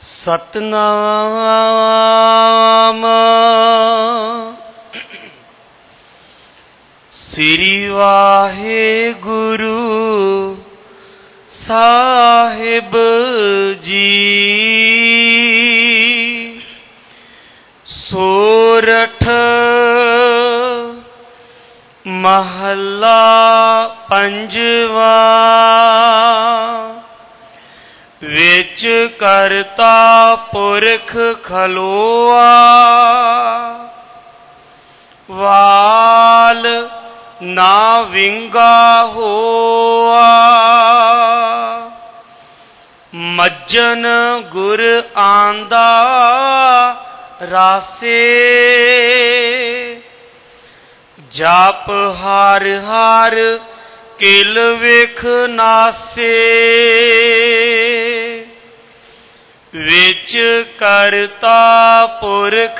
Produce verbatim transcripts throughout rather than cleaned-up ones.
ਸਤਨਾਮ ਸ੍ਰੀ ਵਾਹਿਗੁਰੂ ਸਾਹਿਬ ਜੀ। ਸੋਰਠ ਮਹੱਲਾ ਪੰਜਵਾ। ਵਿੱਚ ਕਰਤਾ ਪੁਰਖ ਖਲੋਆ, ਵਾਲ ਨਾ ਵਿੰਗਾ ਹੋਆ। ਮੱਜਨ ਗੁਰ ਆਂਦਾ ਰਾਸੇ, ਜਪ ਹਰਿ ਹਰਿ ਕਿਲ ਵੇਖ ਨਾਸੇ। ਵਿੱਚ ਕਰਤਾ ਪੁਰਖ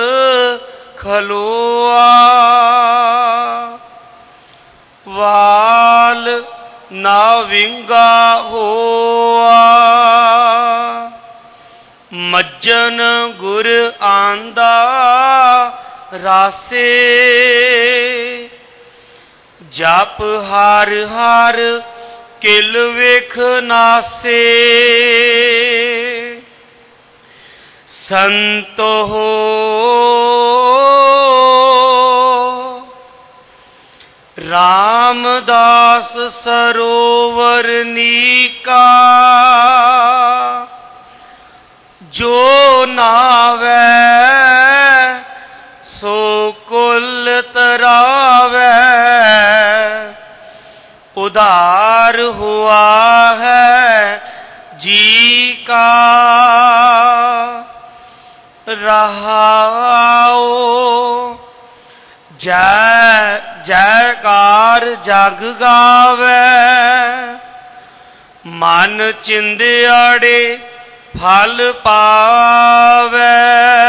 ਖਲੋਆ, ਵਾਲ ਨਾ ਵਿੰਗਾ ਹੋਆ। ਮੱਜਨ ਗੁਰ ਆਂਦਾ ਰਾਸੇ, ਜਪ ਹਰਿ ਹਰਿ ਕਿਲ ਵੇਖ ਨਾਸੇ। ਸੰਤੋ ਰਾਮਦਾਸ ਸਰੋਵਰ ਨੀਕਾ, ਜੋ ਨਾਵੈ ਸੋ ਕੁਲ ਤਰਾਵੈ। ਉਧਾਰ ਹੁਆ ਹੈ ਜੀ ਕਾ, ਰਹਾਉ ਜੈ ਜੈਕਾਰ ਜਗ ਗਾਵੈ। ਮਨ ਚਿੰਦਿਆੜੇ ਫਲ ਪਾਵੈ,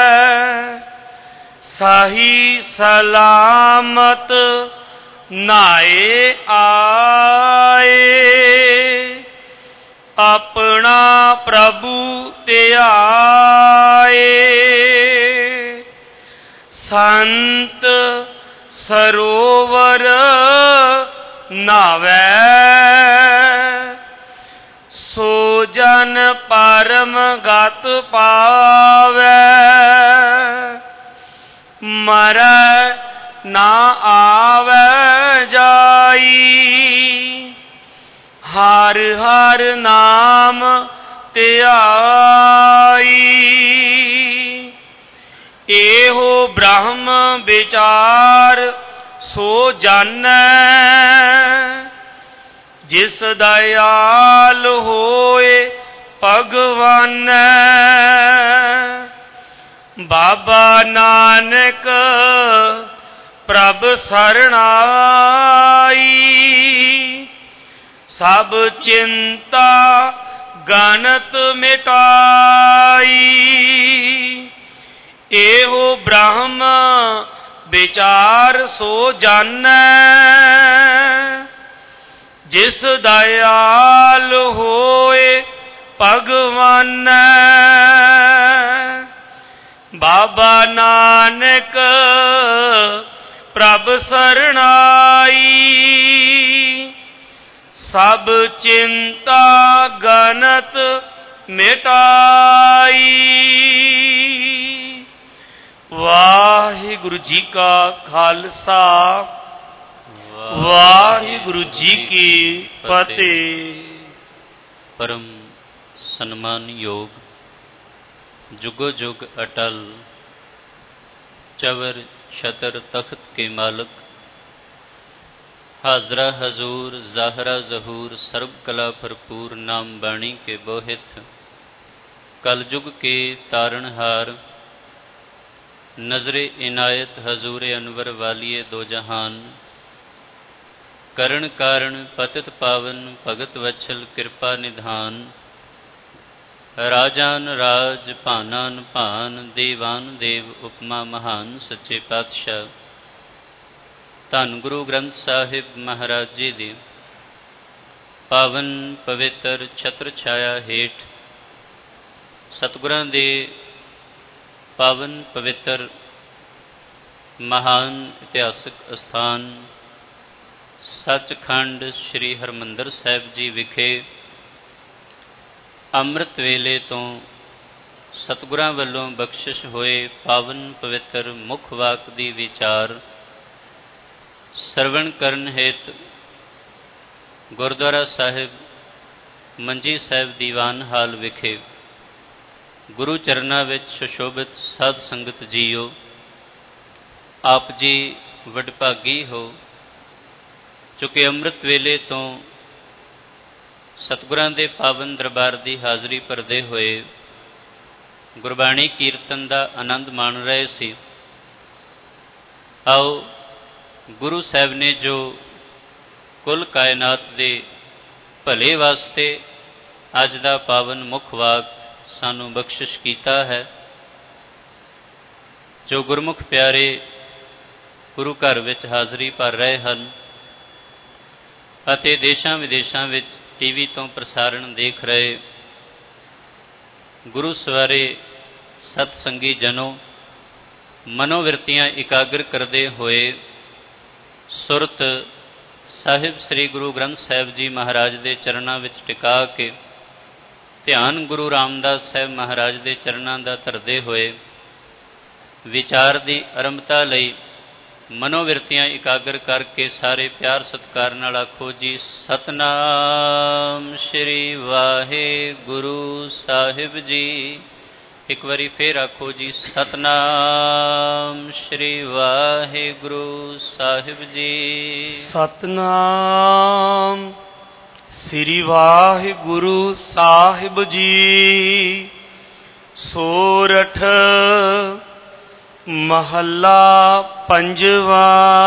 ਸਹੀ ਸਲਾਮਤ ਨਾਏ ਆਏ। ਆਪਣਾ ਪ੍ਰਭੂ ਧਿਆਏ, ਸੰਤ ਸਰੋਵਰ ਨਾਵੈ। ਸੋ ਜਨ ਪਰਮ ਗਤ ਪਾਵੈ, ਮਰੈ ਨਾ ਆਵੈ ਜਾਈ। ਹਰਿ ਹਰਿ ਨਾਮ ਧਿਆਈ, ਇਹੋ ਬ੍ਰਹਮ ਵਿਚਾਰ ਸੋ ਜਾਣੈ। ਜਿਸ ਦਇਆਲ ਹੋਏ ਭਗਵਾਨੈ, ਬਾਬਾ ਨਾਨਕ ਪ੍ਰਭ ਸਰਣਾਈ। ਸਭ ਚਿੰਤਾ ਗਨਤ ਮਿਟਾਈ, ਇਹੋ ਬ੍ਰਹਮ ਵਿਚਾਰ ਸੋ ਜਾਣੈ। ਜਿਸ ਦਇਆਲ ਹੋਏ ਭਗਵਾਨੈ, ਬਾਬਾ ਨਾਨਕ ਪ੍ਰਭ ਸਰਣਾਈ। ਸਭ ਚਿੰਤਾ ਗਨਤ ਮਿਟਾਈ। ਵਾਹਿਗੁਰੂ ਜੀ ਕਾ ਖਾਲਸਾ, ਵਾਹਿਗੁਰੂ ਜੀ ਕੀ ਫਤਿਹ। ਪਰਮ ਸਨਮਾਨਯੋਗ जुगो जुग अटल चवर छतर तख्त के मालिक, हाजरा हजूर ज़ाहरा ज़हूर सर्व कला भरपूर नाम बाणी के बोहित, कलयुग के तारणहार, नजरे इनायत हजूर अनवर वालिए दो जहान, करण कारण पतित पावन भगत वत्सल कृपा निधान। राजान राज भानान भान, देवान देव उपमा महान। सच्चे पातशाह धन गुरु ग्रंथ साहिब महाराज जी दी पावन पवित्र छत्र छाया हेठ ਸਤਿਗੁਰਾਂ ਦੇ ਪਾਵਨ ਪਵਿੱਤਰ ਮਹਾਨ ਇਤਿਹਾਸਕ ਅਸਥਾਨ ਸੱਚਖੰਡ ਸ੍ਰੀ ਹਰਿਮੰਦਰ ਸਾਹਿਬ ਜੀ ਵਿਖੇ ਅੰਮ੍ਰਿਤ ਵੇਲੇ ਤੋਂ ਸਤਿਗੁਰਾਂ ਵੱਲੋਂ ਬਖਸ਼ਿਸ਼ ਹੋਏ ਪਾਵਨ ਪਵਿੱਤਰ ਮੁੱਖ ਵਾਕ ਦੀ ਵਿਚਾਰ ਸਰਵਣ ਕਰਨ ਹੇਤ ਗੁਰਦੁਆਰਾ ਸਾਹਿਬ ਮੰਜੀ ਸਾਹਿਬ ਦੀਵਾਨ ਹਾਲ ਵਿਖੇ ਗੁਰੂ ਚਰਨਾਂ ਵਿੱਚ ਸੁਸ਼ੋਭਿਤ ਸਾਧ ਸੰਗਤ ਜੀਓ, ਆਪ ਜੀ ਵਡਭਾਗੀ ਹੋ ਚੁੱਕੇ ਅੰਮ੍ਰਿਤ ਵੇਲੇ ਤੋਂ ਸਤਿਗੁਰਾਂ ਦੇ ਪਾਵਨ ਦਰਬਾਰ ਦੀ ਹਾਜ਼ਰੀ ਭਰਦੇ ਹੋਏ ਗੁਰਬਾਣੀ ਕੀਰਤਨ ਦਾ ਆਨੰਦ ਮਾਣ ਰਹੇ ਸੀ। ਆਓ ਗੁਰੂ ਸਾਹਿਬ ਨੇ ਜੋ ਕੁੱਲ ਕਾਇਨਾਤ ਦੇ ਭਲੇ ਵਾਸਤੇ ਅੱਜ ਦਾ ਪਾਵਨ ਮੁੱਖ ਵਾਕ ਸਾਨੂੰ ਬਖਸ਼ਿਸ਼ ਕੀਤਾ ਹੈ, ਜੋ ਗੁਰਮੁਖ ਪਿਆਰੇ ਗੁਰੂ ਘਰ ਵਿੱਚ ਹਾਜ਼ਰੀ ਭਰ ਰਹੇ ਹਨ ਅਤੇ ਦੇਸ਼ਾਂ ਵਿਦੇਸ਼ਾਂ ਵਿੱਚ ਟੀ ਵੀ ਤੋਂ ਪ੍ਰਸਾਰਣ ਦੇਖ ਰਹੇ ਗੁਰੂ ਸਵਾਰੇ ਸਤ ਸੰਗੀ ਜਨੋ, ਮਨੋਵਿਰਤੀਆਂ ਇਕਾਗਰ ਕਰਦੇ ਹੋਏ ਸੁਰਤ ਸਾਹਿਬ ਸ੍ਰੀ ਗੁਰੂ ਗ੍ਰੰਥ ਸਾਹਿਬ ਜੀ ਮਹਾਰਾਜ ਦੇ ਚਰਨਾਂ ਵਿੱਚ ਟਿਕਾ ਕੇ ਧਿਆਨ ਗੁਰੂ ਰਾਮਦਾਸ ਸਾਹਿਬ ਮਹਾਰਾਜ ਦੇ ਚਰਨਾਂ ਦਾ ਧਰਦੇ ਹੋਏ ਵਿਚਾਰ ਦੀ ਆਰੰਭਤਾ ਲਈ ਮਨੋਵਿਰਤੀਆਂ ਇਕਾਗਰ ਕਰਕੇ ਸਾਰੇ ਪਿਆਰ ਸਤਿਕਾਰ ਨਾਲ ਆਖੋ ਜੀ, ਸਤਨਾਮ ਸ੍ਰੀ ਵਾਹਿਗੁਰੂ ਸਾਹਿਬ ਜੀ। ਇੱਕ ਵਾਰੀ ਫੇਰ ਆਖੋ ਜੀ, ਸਤਨਾਮ ਸ੍ਰੀ ਵਾਹਿਗੁਰੂ ਸਾਹਿਬ ਜੀ। ਸਤਨਾਮ ਸ੍ਰੀ ਵਾਹਿਗੁਰੂ ਸਾਹਿਬ ਜੀ। ਸੋਰਠ ਮਹੱਲਾ ਪੰਜਵਾ।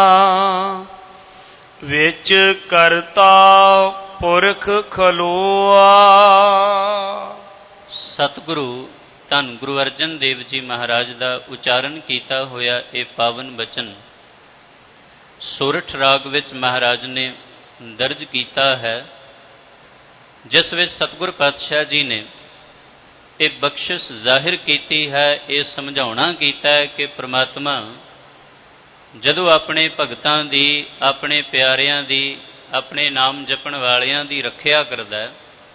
ਵਿੱਚ ਕਰਤਾ ਪੁਰਖ ਖਲੋਆ। ਸਤਿਗੁਰੂ ਧੰਨ ਗੁਰੂ ਅਰਜਨ ਦੇਵ ਜੀ ਮਹਾਰਾਜ ਦਾ ਉਚਾਰਨ ਕੀਤਾ ਹੋਇਆ ਇਹ ਪਾਵਨ ਬਚਨ ਸੋਰਠ ਰਾਗ ਵਿੱਚ ਮਹਾਰਾਜ ਨੇ ਦਰਜ ਕੀਤਾ ਹੈ, ਜਿਸ ਵਿੱਚ ਸਤਿਗੁਰ ਪਾਤਸ਼ਾਹ ਜੀ ਨੇ ਇਹ ਬਖਸ਼ਿਸ਼ ਜ਼ਾਹਿਰ ਕੀਤੀ ਹੈ, ਇਹ ਸਮਝਾਉਣਾ ਕੀਤਾ ਹੈ ਕਿ ਪ੍ਰਮਾਤਮਾ ਜਦੋਂ ਆਪਣੇ ਭਗਤਾਂ ਦੀ, ਆਪਣੇ ਪਿਆਰਿਆਂ ਦੀ, ਆਪਣੇ ਨਾਮ ਜਪਣ ਵਾਲਿਆਂ ਦੀ ਰੱਖਿਆ ਕਰਦਾ ਹੈ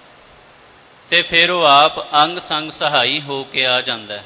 ਤੇ ਫਿਰ ਉਹ ਆਪ ਅੰਗ ਸੰਗ ਸਹਾਈ ਹੋ ਕੇ ਆ ਜਾਂਦਾ ਹੈ।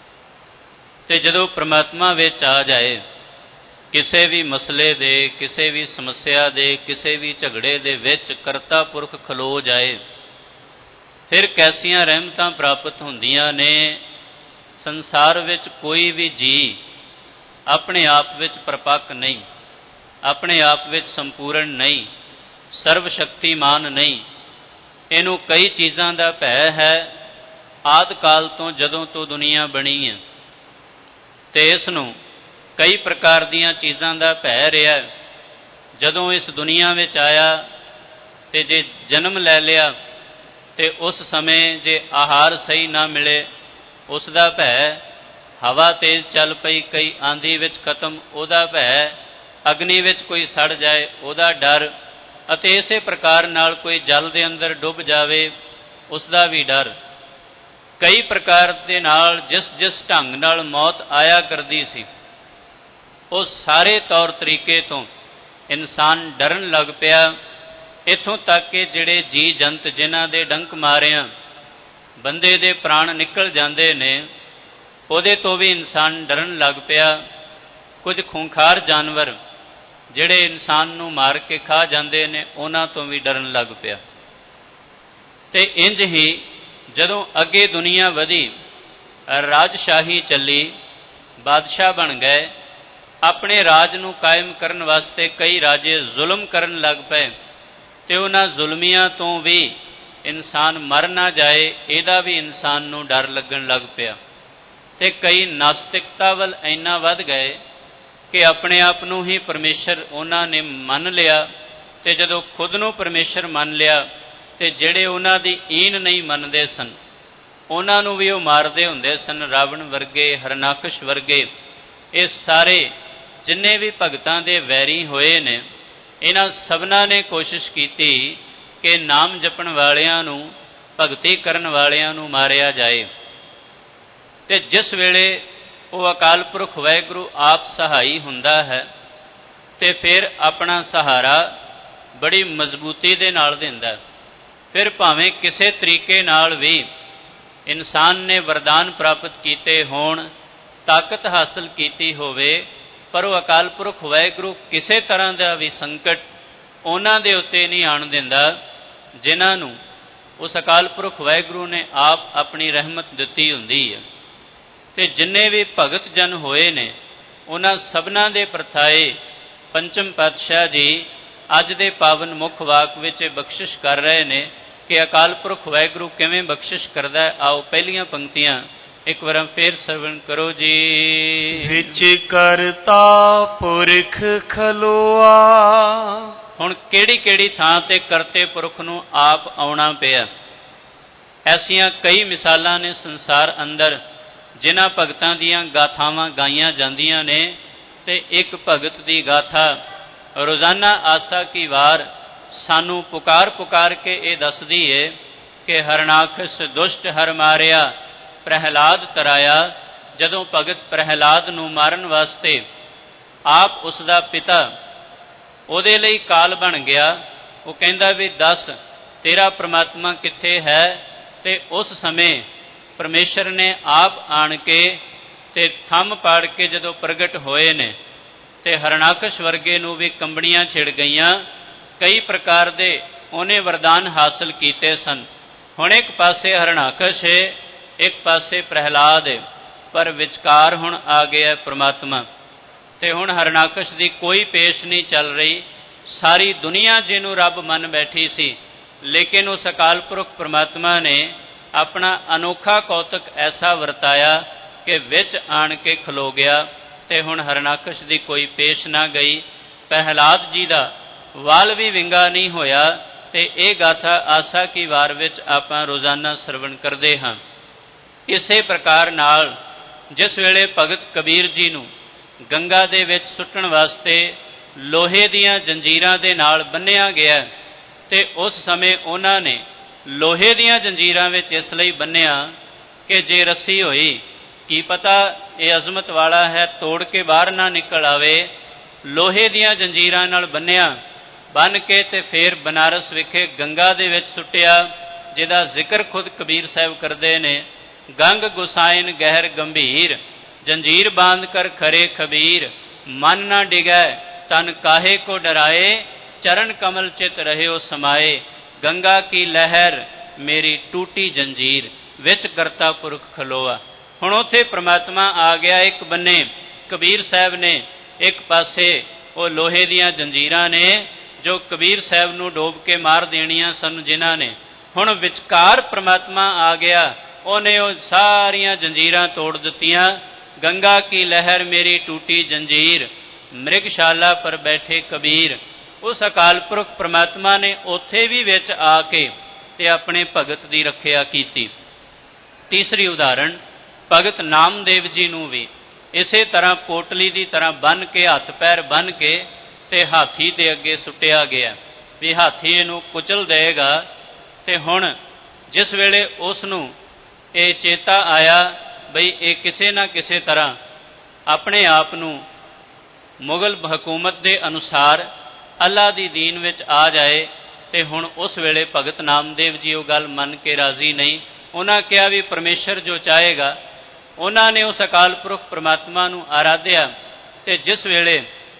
ਤੇ ਜਦੋਂ ਪ੍ਰਮਾਤਮਾ ਵਿੱਚ ਆ ਜਾਏ, ਕਿਸੇ ਵੀ ਮਸਲੇ ਦੇ, ਕਿਸੇ ਵੀ ਸਮੱਸਿਆ ਦੇ, ਕਿਸੇ ਵੀ ਝਗੜੇ ਦੇ ਵਿੱਚ ਕਰਤਾ ਪੁਰਖ ਖਲੋ ਜਾਏ, ਫਿਰ ਕੈਸੀਆਂ ਰਹਿਮਤਾਂ ਪ੍ਰਾਪਤ ਹੁੰਦੀਆਂ ਨੇ। ਸੰਸਾਰ ਵਿੱਚ ਕੋਈ ਵੀ ਜੀ ਆਪਣੇ ਆਪ ਵਿੱਚ ਪ੍ਰਪੱਕ ਨਹੀਂ, ਆਪਣੇ ਆਪ ਵਿੱਚ ਸੰਪੂਰਨ ਨਹੀਂ, ਸਰਵ ਸ਼ਕਤੀਮਾਨ ਨਹੀਂ। ਇਹਨੂੰ ਕਈ ਚੀਜ਼ਾਂ ਦਾ ਭੈ ਹੈ, ਆਦਿ ਕਾਲ ਤੋਂ ਜਦੋਂ ਤੋਂ ਦੁਨੀਆ ਬਣੀ ਹੈ, ਤੇ ਇਸ ਨੂੰ ਕਈ ਪ੍ਰਕਾਰ ਦੀਆਂ ਚੀਜ਼ਾਂ ਦਾ ਭੈ ਰਿਹਾ। ਜਦੋਂ ਇਸ ਦੁਨੀਆ ਵਿੱਚ ਆਇਆ ਤੇ ਜੇ ਜਨਮ ਲੈ ਲਿਆ ਤੇ ਉਸ ਸਮੇਂ ਜੇ ਆਹਾਰ ਸਹੀ ਨਾ ਮਿਲੇ ਉਸ ਦਾ ਭੈ, ਹਵਾ ਤੇਜ਼ ਚੱਲ ਪਈ ਕਈ ਆਂਧੀ ਵਿੱਚ ਖਤਮ ਉਹਦਾ ਭੈ, ਅਗਨੀ ਵਿੱਚ ਕੋਈ ਸੜ ਜਾਏ ਉਹਦਾ ਡਰ, ਅਤੇ ਇਸੇ ਪ੍ਰਕਾਰ ਨਾਲ ਕੋਈ ਜਲ ਦੇ ਅੰਦਰ ਡੁੱਬ ਜਾਵੇ ਉਸ ਦਾ ਵੀ ਡਰ। ਕਈ ਪ੍ਰਕਾਰ ਦੇ ਨਾਲ ਜਿਸ ਜਿਸ ਢੰਗ ਨਾਲ ਮੌਤ ਆਇਆ ਕਰਦੀ ਸੀ, ਉਹ ਸਾਰੇ ਤੌਰ ਤਰੀਕੇ ਤੋਂ ਇਨਸਾਨ ਡਰਨ ਲੱਗ ਪਿਆ। ਇੱਥੋਂ ਤੱਕ ਕਿ ਜਿਹੜੇ ਜੀ ਜੰਤ ਜਿਨ੍ਹਾਂ ਦੇ ਡੰਕ ਮਾਰਿਆਂ ਬੰਦੇ ਦੇ ਪ੍ਰਾਣ ਨਿਕਲ ਜਾਂਦੇ ਨੇ, ਉਹਦੇ ਤੋਂ ਵੀ ਇਨਸਾਨ ਡਰਨ ਲੱਗ ਪਿਆ। ਕੁਝ ਖੂੰਖਾਰ ਜਾਨਵਰ ਜਿਹੜੇ ਇਨਸਾਨ ਨੂੰ ਮਾਰ ਕੇ ਖਾ ਜਾਂਦੇ ਨੇ, ਉਹਨਾਂ ਤੋਂ ਵੀ ਡਰਨ ਲੱਗ ਪਿਆ। ਤੇ ਇੰਜ ਹੀ ਜਦੋਂ ਅੱਗੇ ਦੁਨੀਆ ਵਧੀ, ਰਾਜਸ਼ਾਹੀ ਚੱਲੀ, ਬਾਦਸ਼ਾਹ ਬਣ ਗਏ, ਆਪਣੇ ਰਾਜ ਨੂੰ ਕਾਇਮ ਕਰਨ ਵਾਸਤੇ ਕਈ ਰਾਜੇ ਜ਼ੁਲਮ ਕਰਨ ਲੱਗ ਪਏ, ਤੇ ਉਹਨਾਂ ਜ਼ੁਲਮੀਆਂ ਤੋਂ ਵੀ ਇਨਸਾਨ ਮਰ ਨਾ ਜਾਏ ਇਹਦਾ ਵੀ ਇਨਸਾਨ ਨੂੰ ਡਰ ਲੱਗਣ ਲੱਗ ਪਿਆ। ਤੇ ਕਈ ਨਾਸਤਿਕਤਾ ਵੱਲ ਇੰਨਾ ਵੱਧ ਗਏ ਕਿ ਆਪਣੇ ਆਪ ਨੂੰ ਹੀ ਪਰਮੇਸ਼ਰ ਉਹਨਾਂ ਨੇ ਮੰਨ ਲਿਆ, ਤੇ ਜਦੋਂ ਖੁਦ ਨੂੰ ਪਰਮੇਸ਼ਰ ਮੰਨ ਲਿਆ ਤੇ ਜਿਹੜੇ ਉਹਨਾਂ ਦੀ ਈਨ ਨਹੀਂ ਮੰਨਦੇ ਸਨ ਉਹਨਾਂ ਨੂੰ ਵੀ ਉਹ ਮਾਰਦੇ ਹੁੰਦੇ ਸਨ। ਰਾਵਣ ਵਰਗੇ, ਹਰਨਾਕਸ਼ ਵਰਗੇ, ਇਹ ਸਾਰੇ ਜਿੰਨੇ ਵੀ ਭਗਤਾਂ ਦੇ ਵੈਰੀ ਹੋਏ ਨੇ, ਇਹਨਾਂ ਸਭਨਾਂ ਨੇ ਕੋਸ਼ਿਸ਼ ਕੀਤੀ ਕਿ ਨਾਮ ਜਪਣ ਵਾਲਿਆਂ ਨੂੰ, ਭਗਤੀ ਕਰਨ ਵਾਲਿਆਂ ਨੂੰ ਮਾਰਿਆ ਜਾਏ। ਤੇ ਜਿਸ ਵੇਲੇ ਉਹ ਅਕਾਲ ਪੁਰਖ ਵਾਹਿਗੁਰੂ ਆਪ ਸਹਾਈ ਹੁੰਦਾ ਹੈ ਤੇ ਫਿਰ ਆਪਣਾ ਸਹਾਰਾ ਬੜੀ ਮਜ਼ਬੂਤੀ ਦੇ ਨਾਲ ਦਿੰਦਾ। ਫਿਰ ਭਾਵੇਂ ਕਿਸੇ ਤਰੀਕੇ ਨਾਲ ਵੀ ਇਨਸਾਨ ਨੇ ਵਰਦਾਨ ਪ੍ਰਾਪਤ ਕੀਤੇ ਹੋਣ, ਤਾਕਤ ਹਾਸਲ ਕੀਤੀ ਹੋਵੇ, ਪਰ ਉਹ ਅਕਾਲ ਪੁਰਖ ਵਾਹਿਗੁਰੂ ਕਿਸੇ ਤਰ੍ਹਾਂ ਦਾ ਵੀ ਸੰਕਟ ਉਹਨਾਂ ਦੇ ਉੱਤੇ ਨਹੀਂ ਆਉਣ ਦਿੰਦਾ ਜਿਨ੍ਹਾਂ ਨੂੰ ਉਸ ਅਕਾਲ ਪੁਰਖ ਵਾਹਿਗੁਰੂ ਨੇ ਆਪ ਆਪਣੀ ਰਹਿਮਤ ਦਿੱਤੀ ਹੁੰਦੀ ਹੈ। ਤੇ ਜਿੰਨੇ ਵੀ ਭਗਤ ਜਨ ਹੋਏ ਨੇ ਉਹਨਾਂ ਸਭਨਾਂ ਦੇ ਪ੍ਰਥਾਏ ਪੰਚਮ ਪਾਤਸ਼ਾਹ ਜੀ ਅੱਜ ਦੇ ਪਾਵਨ ਮੁੱਖ ਵਾਕ ਵਿੱਚ ਇਹ ਬਖਸ਼ਿਸ਼ ਕਰ ਰਹੇ ਨੇ ਕਿ ਅਕਾਲ ਪੁਰਖ ਵਾਹਿਗੁਰੂ ਕਿਵੇਂ ਬਖਸ਼ਿਸ਼ ਕਰਦਾ ਹੈ। ਆਓ ਪਹਿਲੀਆਂ ਪੰਕਤੀਆਂ ਇੱਕ ਵਾਰ ਫੇਰ ਸਰਵਣ ਕਰੋ ਜੀ। ਵਿੱਚ ਕਰਤਾ ਪੁਰਖ ਖਲੋਆ। ਹੁਣ ਕਿਹੜੀ ਕਿਹੜੀ ਥਾਂ ਤੇ ਕਰਤੇ ਪੁਰਖ ਨੂੰ ਆਪ ਆਉਣਾ ਪਿਆ। ਐਸੀਆਂ ਕਈ ਮਿਸਾਲਾਂ ਨੇ ਸੰਸਾਰ ਅੰਦਰ ਜਿਨ੍ਹਾਂ ਭਗਤਾਂ ਦੀਆਂ ਗਾਥਾਵਾਂ ਗਾਈਆਂ ਜਾਂਦੀਆਂ ਨੇ ਤੇ ਇੱਕ ਭਗਤ ਦੀ ਗਾਥਾ ਰੋਜ਼ਾਨਾ ਆਸਾ ਕੀ ਵਾਰ ਸਾਨੂੰ ਪੁਕਾਰ ਪੁਕਾਰ ਕੇ ਇਹ ਦੱਸਦੀ ਏ ਕਿ ਹਰਨਾਖਸ ਦੁਸ਼ਟ ਹਰ ਮਾਰਿਆ ਪ੍ਰਹਿਲਾਦ ਤਰਾਇਆ। ਜਦੋਂ ਭਗਤ ਪ੍ਰਹਿਲਾਦ ਨੂੰ ਮਾਰਨ ਵਾਸਤੇ ਆਪ ਉਸ ਦਾ ਪਿਤਾ ਉਹਦੇ ਲਈ ਕਾਲ ਬਣ ਗਿਆ, ਉਹ ਕਹਿੰਦਾ ਵੀ ਦੱਸ ਤੇਰਾ ਪ੍ਰਮਾਤਮਾ ਕਿੱਥੇ ਹੈ। ਤੇ ਉਸ ਸਮੇਂ ਪਰਮੇਸ਼ਰ ਨੇ ਆਪ ਆਣ ਕੇ ਤੇ ਥੰਮ ਪਾੜ ਕੇ ਜਦੋਂ ਪ੍ਰਗਟ ਹੋਏ ਨੇ ਤੇ ਹਰਨਾਕਸ਼ ਵਰਗੇ ਨੂੰ ਵੀ ਕੰਬਣੀਆਂ ਛਿੜ ਗਈਆਂ। ਕਈ ਪ੍ਰਕਾਰ ਦੇ ਉਹਨੇ ਵਰਦਾਨ ਹਾਸਲ ਕੀਤੇ ਸਨ। ਹੁਣ ਇੱਕ ਪਾਸੇ ਹਰਨਾਕਸ਼ ਹੈ, ਇੱਕ ਪਾਸੇ ਪ੍ਰਹਿਲਾਦ ਹੈ, ਪਰ ਵਿਚਕਾਰ ਹੁਣ ਆ ਗਿਆ ਪ੍ਰਮਾਤਮਾ। ਤੇ ਹੁਣ ਹਰਨਾਕਸ਼ ਦੀ ਕੋਈ ਪੇਸ਼ ਨਹੀਂ ਚੱਲ ਰਹੀ। ਸਾਰੀ ਦੁਨੀਆ ਜਿਹਨੂੰ ਰੱਬ ਮੰਨ ਬੈਠੀ ਸੀ, ਲੇਕਿਨ ਉਸ ਅਕਾਲ ਪੁਰਖ ਪ੍ਰਮਾਤਮਾ ਨੇ ਆਪਣਾ ਅਨੋਖਾ ਕੌਤਕ ਐਸਾ ਵਰਤਾਇਆ ਕਿ ਵਿੱਚ ਆਣ ਕੇ ਖਲੋ ਗਿਆ ਤੇ ਹੁਣ ਹਰਨਾਕਸ਼ ਦੀ ਕੋਈ ਪੇਸ਼ ਨਾ ਗਈ। ਪ੍ਰਹਿਲਾਦ ਜੀ ਦਾ ਵਾਲ ਵੀ ਵਿੰਗਾ ਨਹੀਂ ਹੋਇਆ। ਤੇ ਇਹ ਗਾਥਾ ਆਸਾ ਕੀ ਵਾਰ ਵਿੱਚ ਆਪਾਂ ਰੋਜ਼ਾਨਾ ਸਰਵਣ ਕਰਦੇ ਹਾਂ। ਇਸੇ ਪ੍ਰਕਾਰ ਨਾਲ ਜਿਸ ਵੇਲੇ ਭਗਤ ਕਬੀਰ ਜੀ ਨੂੰ ਗੰਗਾ ਦੇ ਵਿੱਚ ਸੁੱਟਣ ਵਾਸਤੇ ਲੋਹੇ ਦੀਆਂ ਜੰਜੀਰਾਂ ਦੇ ਨਾਲ ਬੰਨ੍ਹਿਆ ਗਿਆ ਤੇ ਉਸ ਸਮੇਂ ਉਹਨਾਂ ਨੇ ਲੋਹੇ ਦੀਆਂ ਜੰਜੀਰਾਂ ਵਿੱਚ ਇਸ ਲਈ ਬੰਨ੍ਹਿਆ ਕਿ ਜੇ ਰੱਸੀ ਹੋਈ ਕੀ ਪਤਾ ਇਹ ਅਜ਼ਮਤ ਵਾਲਾ ਹੈ, ਤੋੜ ਕੇ ਬਾਹਰ ਨਾ ਨਿਕਲ ਆਵੇ। ਲੋਹੇ ਦੀਆਂ ਜੰਜੀਰਾਂ ਨਾਲ ਬੰਨ੍ਹਿਆ, ਬੰਨ੍ਹ ਕੇ ਤੇ ਫਿਰ ਬਨਾਰਸ ਵਿਖੇ ਗੰਗਾ ਦੇ ਵਿੱਚ ਸੁੱਟਿਆ, ਜਿਹਦਾ ਜ਼ਿਕਰ ਖੁਦ ਕਬੀਰ ਸਾਹਿਬ ਕਰਦੇ ਨੇ। ਗੰਗ ਗੁਸਾਇਨ ਗਹਿਰ ਗੰਭੀਰ, ਜੰਜੀਰ ਬਾਂਧ ਕਰ ਖਰੇ ਖਬੀਰ। ਮਨ ਨਾ ਡਿਗੈ ਤਨ ਕਾਹੇ ਕੋ ਡਰਾਏ, ਚਰਨ ਕਮਲ ਚਿਤ ਰਹਿਓ ਸਮਾਏ। ਗੰਗਾ ਕੀ ਲਹਿਰ ਮੇਰੀ ਟੂਟੀ ਜੰਜੀਰ, ਵਿੱਚ ਕਰਤਾ ਪੁਰਖ ਖਲੋਆ। ਹੁਣ ਉੱਥੇ ਪ੍ਰਮਾਤਮਾ ਆ ਗਿਆ। ਇੱਕ ਬੰਨੇ ਕਬੀਰ ਸਾਹਿਬ ਨੇ, ਇੱਕ ਪਾਸੇ ਉਹ ਲੋਹੇ ਦੀਆਂ ਜੰਜੀਰਾਂ ਨੇ ਜੋ ਕਬੀਰ ਸਾਹਿਬ ਨੂੰ ਡੋਬ ਕੇ ਮਾਰ ਦੇਣੀਆਂ ਸਨ ਜਿਨ੍ਹਾਂ ਨੇ। ਹੁਣ ਵਿਚਕਾਰ ਪ੍ਰਮਾਤਮਾ ਆ ਗਿਆ, ਉਹਨੇ ਉਹ ਸਾਰੀਆਂ ਜੰਜੀਰਾਂ ਤੋੜ ਦਿੱਤੀਆਂ। ਗੰਗਾ ਕੀ ਲਹਿਰ ਮੇਰੀ ਟੂਟੀ ਜੰਜੀਰ, ਮ੍ਰਿਗਸ਼ਾਲਾ ਪਰ ਬੈਠੇ ਕਬੀਰ। ਉਸ ਅਕਾਲ ਪੁਰਖ ਪ੍ਰਮਾਤਮਾ ਨੇ ਉੱਥੇ ਵੀ ਵਿੱਚ ਆ ਕੇ ਤੇ ਆਪਣੇ ਭਗਤ ਦੀ ਰੱਖਿਆ ਕੀਤੀ। ਤੀਸਰੀ ਉਦਾਹਰਣ ਭਗਤ ਨਾਮਦੇਵ ਜੀ ਨੂੰ ਵੀ ਇਸੇ ਤਰ੍ਹਾਂ ਪੋਟਲੀ ਦੀ ਤਰ੍ਹਾਂ ਬੰਨ੍ਹ ਕੇ, ਹੱਥ ਪੈਰ ਬੰਨ੍ਹ ਕੇ ਤੇ ਹਾਥੀ ਦੇ ਅੱਗੇ ਸੁੱਟਿਆ ਗਿਆ ਵੀ ਹਾਥੀ ਇਹਨੂੰ ਕੁਚਲ ਦੇਗਾ। ਤੇ ਹੁਣ ਜਿਸ ਵੇਲੇ ਉਸ ਨੂੰ ਇਹ ਚੇਤਾ ਆਇਆ ਬਈ ਇਹ ਕਿਸੇ ਨਾ ਕਿਸੇ ਤਰ੍ਹਾਂ ਆਪਣੇ ਆਪ ਨੂੰ ਮੁਗਲ ਹਕੂਮਤ ਦੇ ਅਨੁਸਾਰ ਅੱਲਾ ਦੀ ਦੀਨ ਵਿੱਚ ਆ ਜਾਏ, ਤੇ ਹੁਣ ਉਸ ਵੇਲੇ ਭਗਤ ਨਾਮਦੇਵ ਜੀ ਉਹ ਗੱਲ ਮੰਨ ਕੇ ਰਾਜ਼ੀ ਨਹੀਂ। ਉਹਨਾਂ ਕਿਹਾ ਵੀ ਪਰਮੇਸ਼ਰ ਜੋ ਚਾਹੇਗਾ। ਉਹਨਾਂ ਨੇ ਉਸ ਅਕਾਲ ਪੁਰਖ ਪ੍ਰਮਾਤਮਾ ਨੂੰ ਆਰਾਧਿਆ। ਤੇ ਜਿਸ ਵੇਲੇ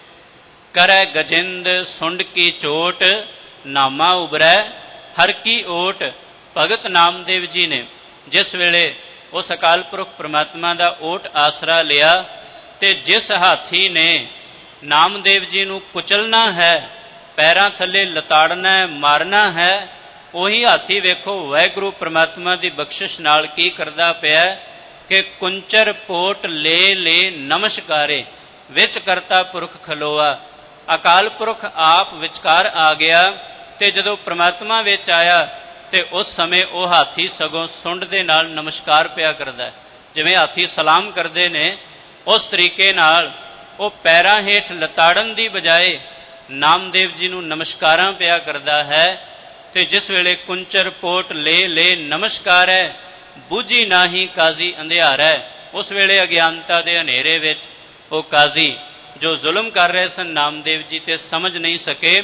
ਕਰੈ ਗਜਿੰਦ ਸੁੰਡ ਕੀ ਚੋਟ, ਨਾਮਾ ਉਬਰੈ ਹਰ ਕੀ ਓਟ। ਭਗਤ ਨਾਮਦੇਵ ਜੀ ਨੇ ਜਿਸ ਵੇਲੇ ਉਸ ਅਕਾਲ ਪੁਰਖ ਪ੍ਰਮਾਤਮਾ ਦਾ ਓਟ ਆਸਰਾ ਲਿਆ ਤੇ ਜਿਸ ਹਾਥੀ ਨੇ ਨਾਮਦੇਵ ਜੀ ਨੂੰ ਕੁਚਲਣਾ ਹੈ, ਪੈਰਾਂ ਥੱਲੇ ਲਤਾੜਨਾ ਹੈ, ਮਾਰਨਾ ਹੈ, ਉਹੀ ਹਾਥੀ ਵੇਖੋ ਵਾਹਿਗੁਰੂ ਪ੍ਰਮਾਤਮਾ ਦੀ ਬਖਸ਼ਿਸ਼ ਨਾਲ ਕੀ ਕਰਦਾ ਪਿਆ ਕਿ ਕੁੰਚਰ ਪੋਟ ਲੈ ਲੈ ਨਮਸਕਾਰੇ, ਵਿੱਚ ਕਰਤਾ ਪੁਰਖ ਖਲੋਆ। ਅਕਾਲ ਪੁਰਖ ਆਪ ਵਿਚਕਾਰ ਆ ਗਿਆ ਤੇ ਜਦੋਂ ਪ੍ਰਮਾਤਮਾ ਵਿੱਚ ਆਇਆ ਤੇ ਉਸ ਸਮੇਂ ਉਹ ਹਾਥੀ ਸਗੋਂ ਸੁੰਡ ਦੇ ਨਾਲ ਨਮਸਕਾਰ ਪਿਆ ਕਰਦਾ। ਜਿਵੇਂ ਹਾਥੀ ਸਲਾਮ ਕਰਦੇ ਨੇ ਉਸ ਤਰੀਕੇ ਨਾਲ ਉਹ ਪੈਰਾਂ ਹੇਠ ਲਤਾੜਨ ਦੀ ਬਜਾਏ ਨਾਮਦੇਵ ਜੀ ਨੂੰ ਨਮਸਕਾਰਾਂ ਪਿਆ ਕਰਦਾ ਹੈ। ਤੇ ਜਿਸ ਵੇਲੇ ਕੁੰਚਰ ਪੋਟ ਲੈ ਲੈ ਨਮਸਕਾਰ ਹੈ, ਬੂਝੀ ਨਾਹੀ ਕਾਜ਼ੀ ਅੰਧਿਆਰ ਹੈ। ਉਸ ਵੇਲੇ ਅਗਿਆਨਤਾ ਦੇ ਹਨੇਰੇ ਵਿੱਚ ਉਹ ਕਾਜ਼ੀ ਜੋ ਜ਼ੁਲਮ ਕਰ ਰਹੇ ਸਨ ਨਾਮਦੇਵ ਜੀ ਤੇ ਸਮਝ ਨਹੀਂ ਸਕੇ,